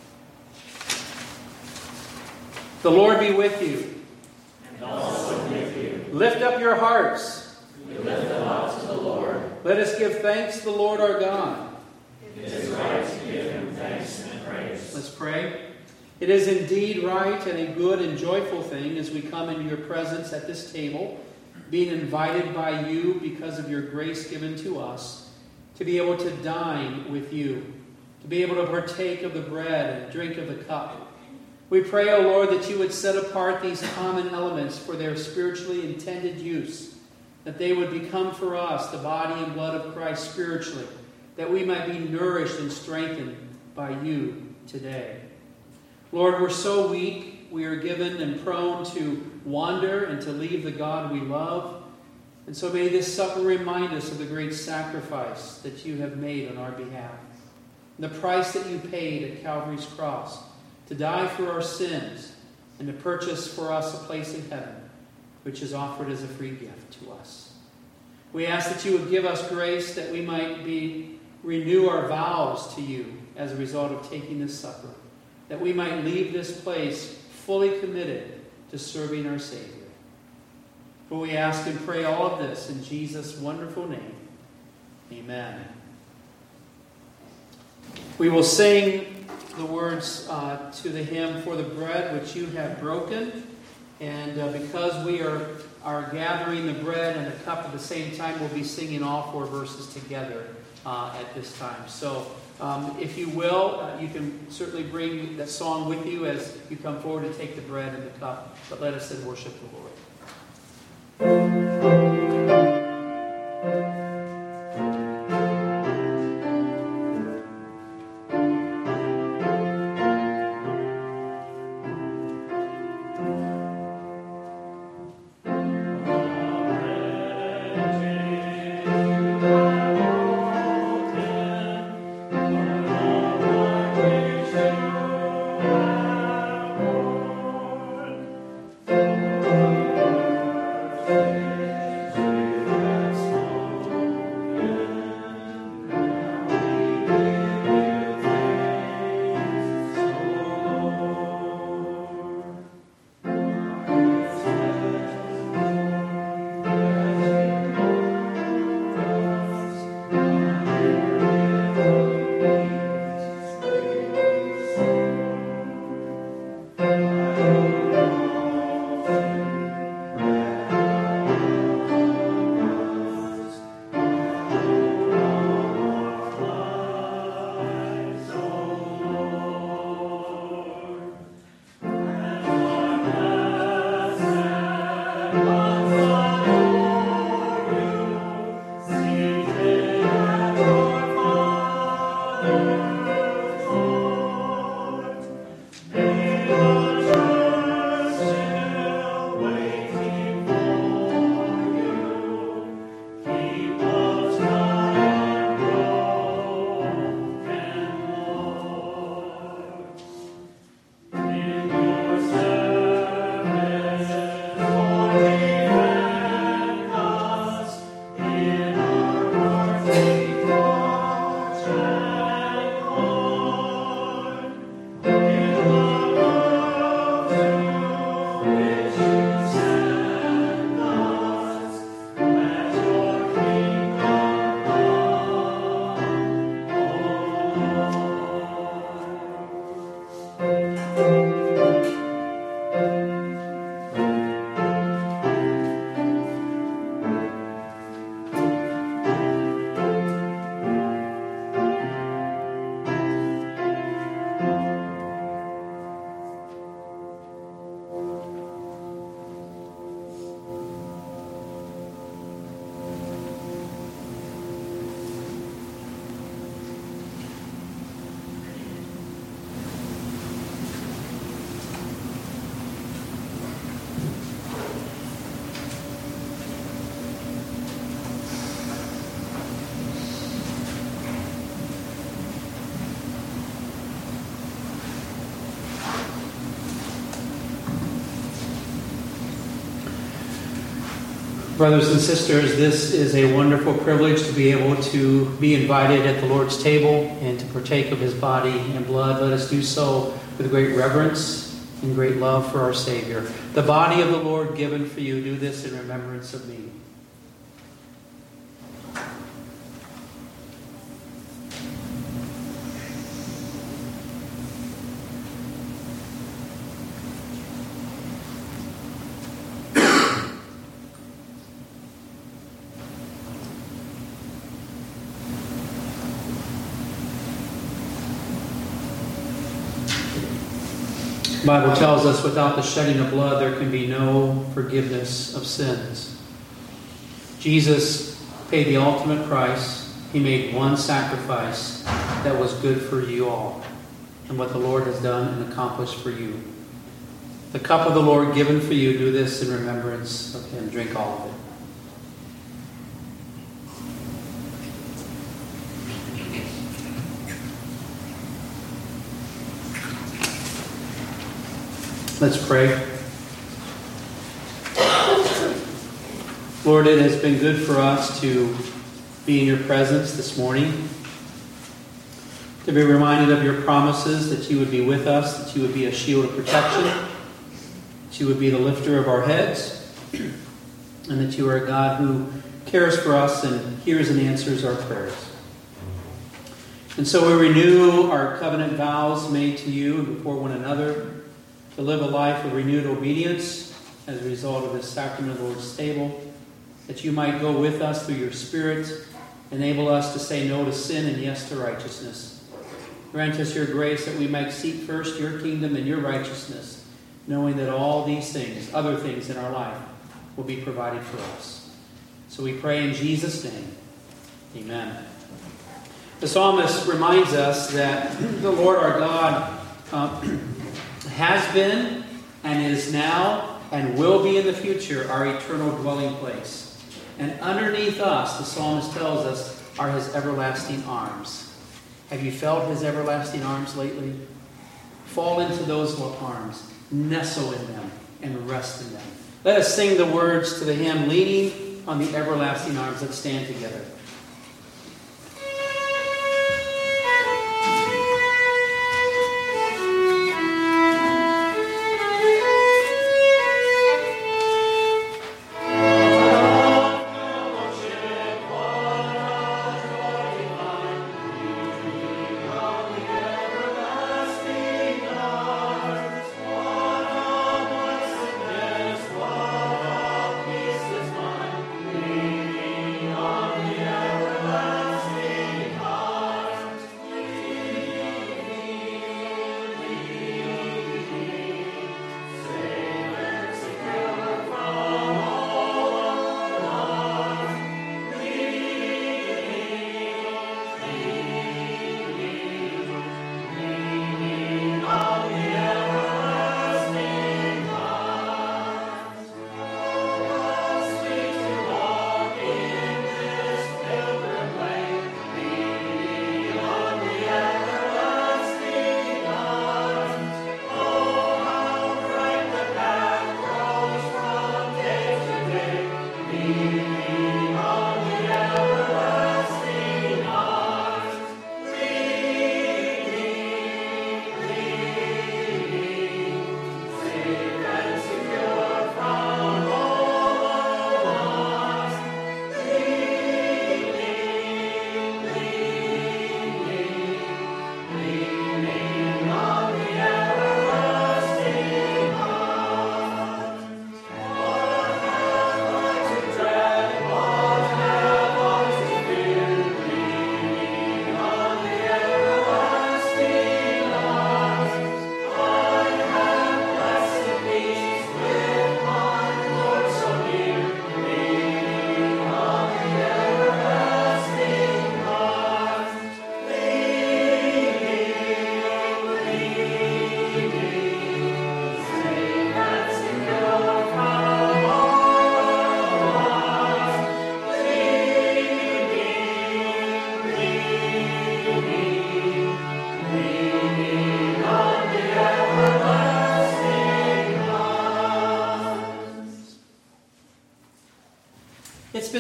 The Lord be with you. And also with you. Lift up your hearts. We lift them up to the Lord. Let us give thanks to the Lord our God. It is right to give Him thanks and praise. Let's pray. It is indeed right and a good and joyful thing as we come into your presence at this table, being invited by you because of your grace given to us, to be able to dine with you, to be able to partake of the bread and drink of the cup. We pray, O Lord, that you would set apart these common elements for their spiritually intended use, that they would become for us the body and blood of Christ spiritually, that we might be nourished and strengthened by you today. Lord, we're so weak. We are given and prone to wander and to leave the God we love. And so may this supper remind us of the great sacrifice that you have made on our behalf, the price that you paid at Calvary's cross to die for our sins and to purchase for us a place in heaven, which is offered as a free gift to us. We ask that you would give us grace that we might renew our vows to you as a result of taking this supper, that we might leave this place fully committed to serving our Savior. For we ask and pray all of this in Jesus' wonderful name. Amen. We will sing the words to the hymn, "For the Bread Which You Have Broken." And because we are gathering the bread and the cup at the same time, we'll be singing all four verses together at this time. So if you will, you can certainly bring that song with you as you come forward and take the bread and the cup. But let us then worship the Lord. Thank you. Brothers and sisters, this is a wonderful privilege to be able to be invited at the Lord's table and to partake of his body and blood. Let us do so with great reverence and great love for our Savior. The body of the Lord given for you, do this in remembrance of me. The Bible tells us without the shedding of blood there can be no forgiveness of sins. Jesus paid the ultimate price. He made one sacrifice that was good for you all, and what the Lord has done and accomplished for you. The cup of the Lord given for you, do this in remembrance of him. Drink all of it. Let's pray. Lord, it has been good for us to be in your presence this morning, to be reminded of your promises, that you would be with us, that you would be a shield of protection, that you would be the lifter of our heads, and that you are a God who cares for us and hears and answers our prayers. And so we renew our covenant vows made to you and before one another, to live a life of renewed obedience as a result of this sacrament of the Lord's table, that you might go with us through your Spirit, enable us to say no to sin and yes to righteousness. Grant us your grace that we might seek first your kingdom and your righteousness, knowing that all these things, other things in our life, will be provided for us. So we pray in Jesus' name. Amen. The psalmist reminds us that the Lord our God has been and is now and will be in the future our eternal dwelling place. And underneath us, the psalmist tells us, are his everlasting arms. Have you felt his everlasting arms lately? Fall into those arms, nestle in them, and rest in them. Let us sing the words to the hymn, Leaning on the Everlasting Arms. Let's stand together. On the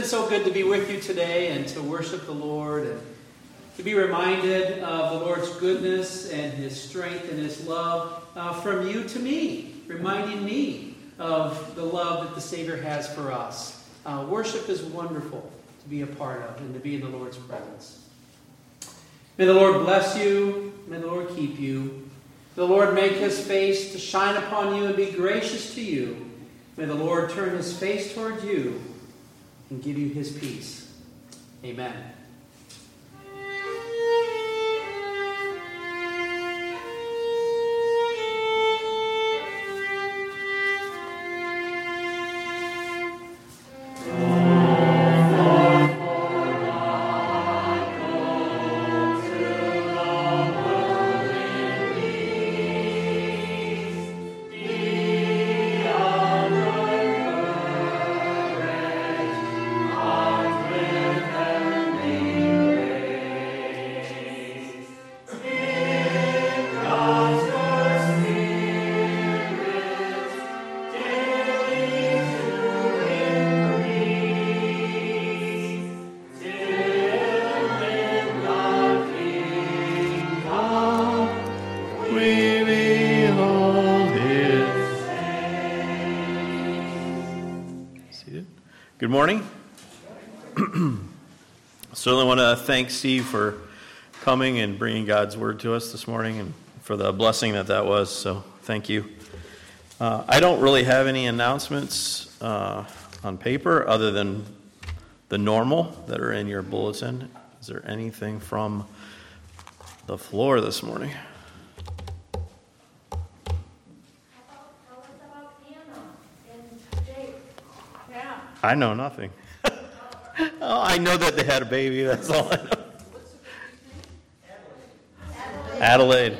so good to be with you today and to worship the Lord and to be reminded of the Lord's goodness and His strength and His love from you to me, reminding me of the love that the Savior has for us. Worship is wonderful to be a part of and to be in the Lord's presence. May the Lord bless you. May the Lord keep you. May the Lord make His face to shine upon you and be gracious to you. May the Lord turn His face toward you and give you His peace. Amen. Good morning. Certainly want to thank Steve for coming and bringing God's word to us this morning and for the blessing that was. So thank you. I don't really have any announcements on paper other than the normal that are in your bulletin. Is there anything from the floor this morning? I know nothing. Oh, I know that they had a baby. That's all I know. Adelaide.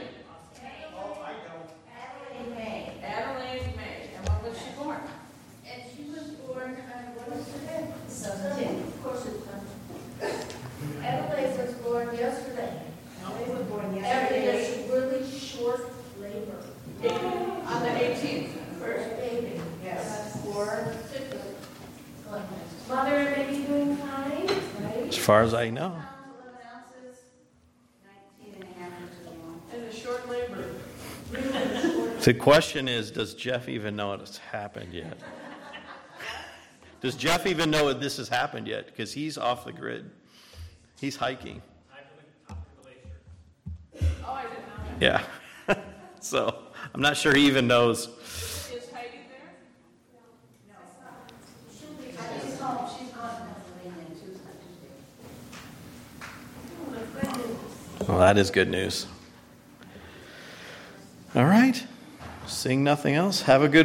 Adelaide May. And when was she born? And she was born on, what is today? 17th. Of course it's not. Adelaide was born yesterday. They were born yesterday. After this really short labor. On the 18th. First baby. Yes. 4 6. Mother and baby doing fine, right? As far as I know. 11 ounces, 19 and a half inches long. And a short labor. The question is, does Jeff even know it's happened yet? Does Jeff even know that this has happened yet? Because he's off the grid. He's hiking. Oh, I didn't know that. Yeah. So I'm not sure he even knows. Is Heidi there? She's home. She's gone to Pennsylvania Tuesday. Well, that is good news. All right. Seeing nothing else, have a good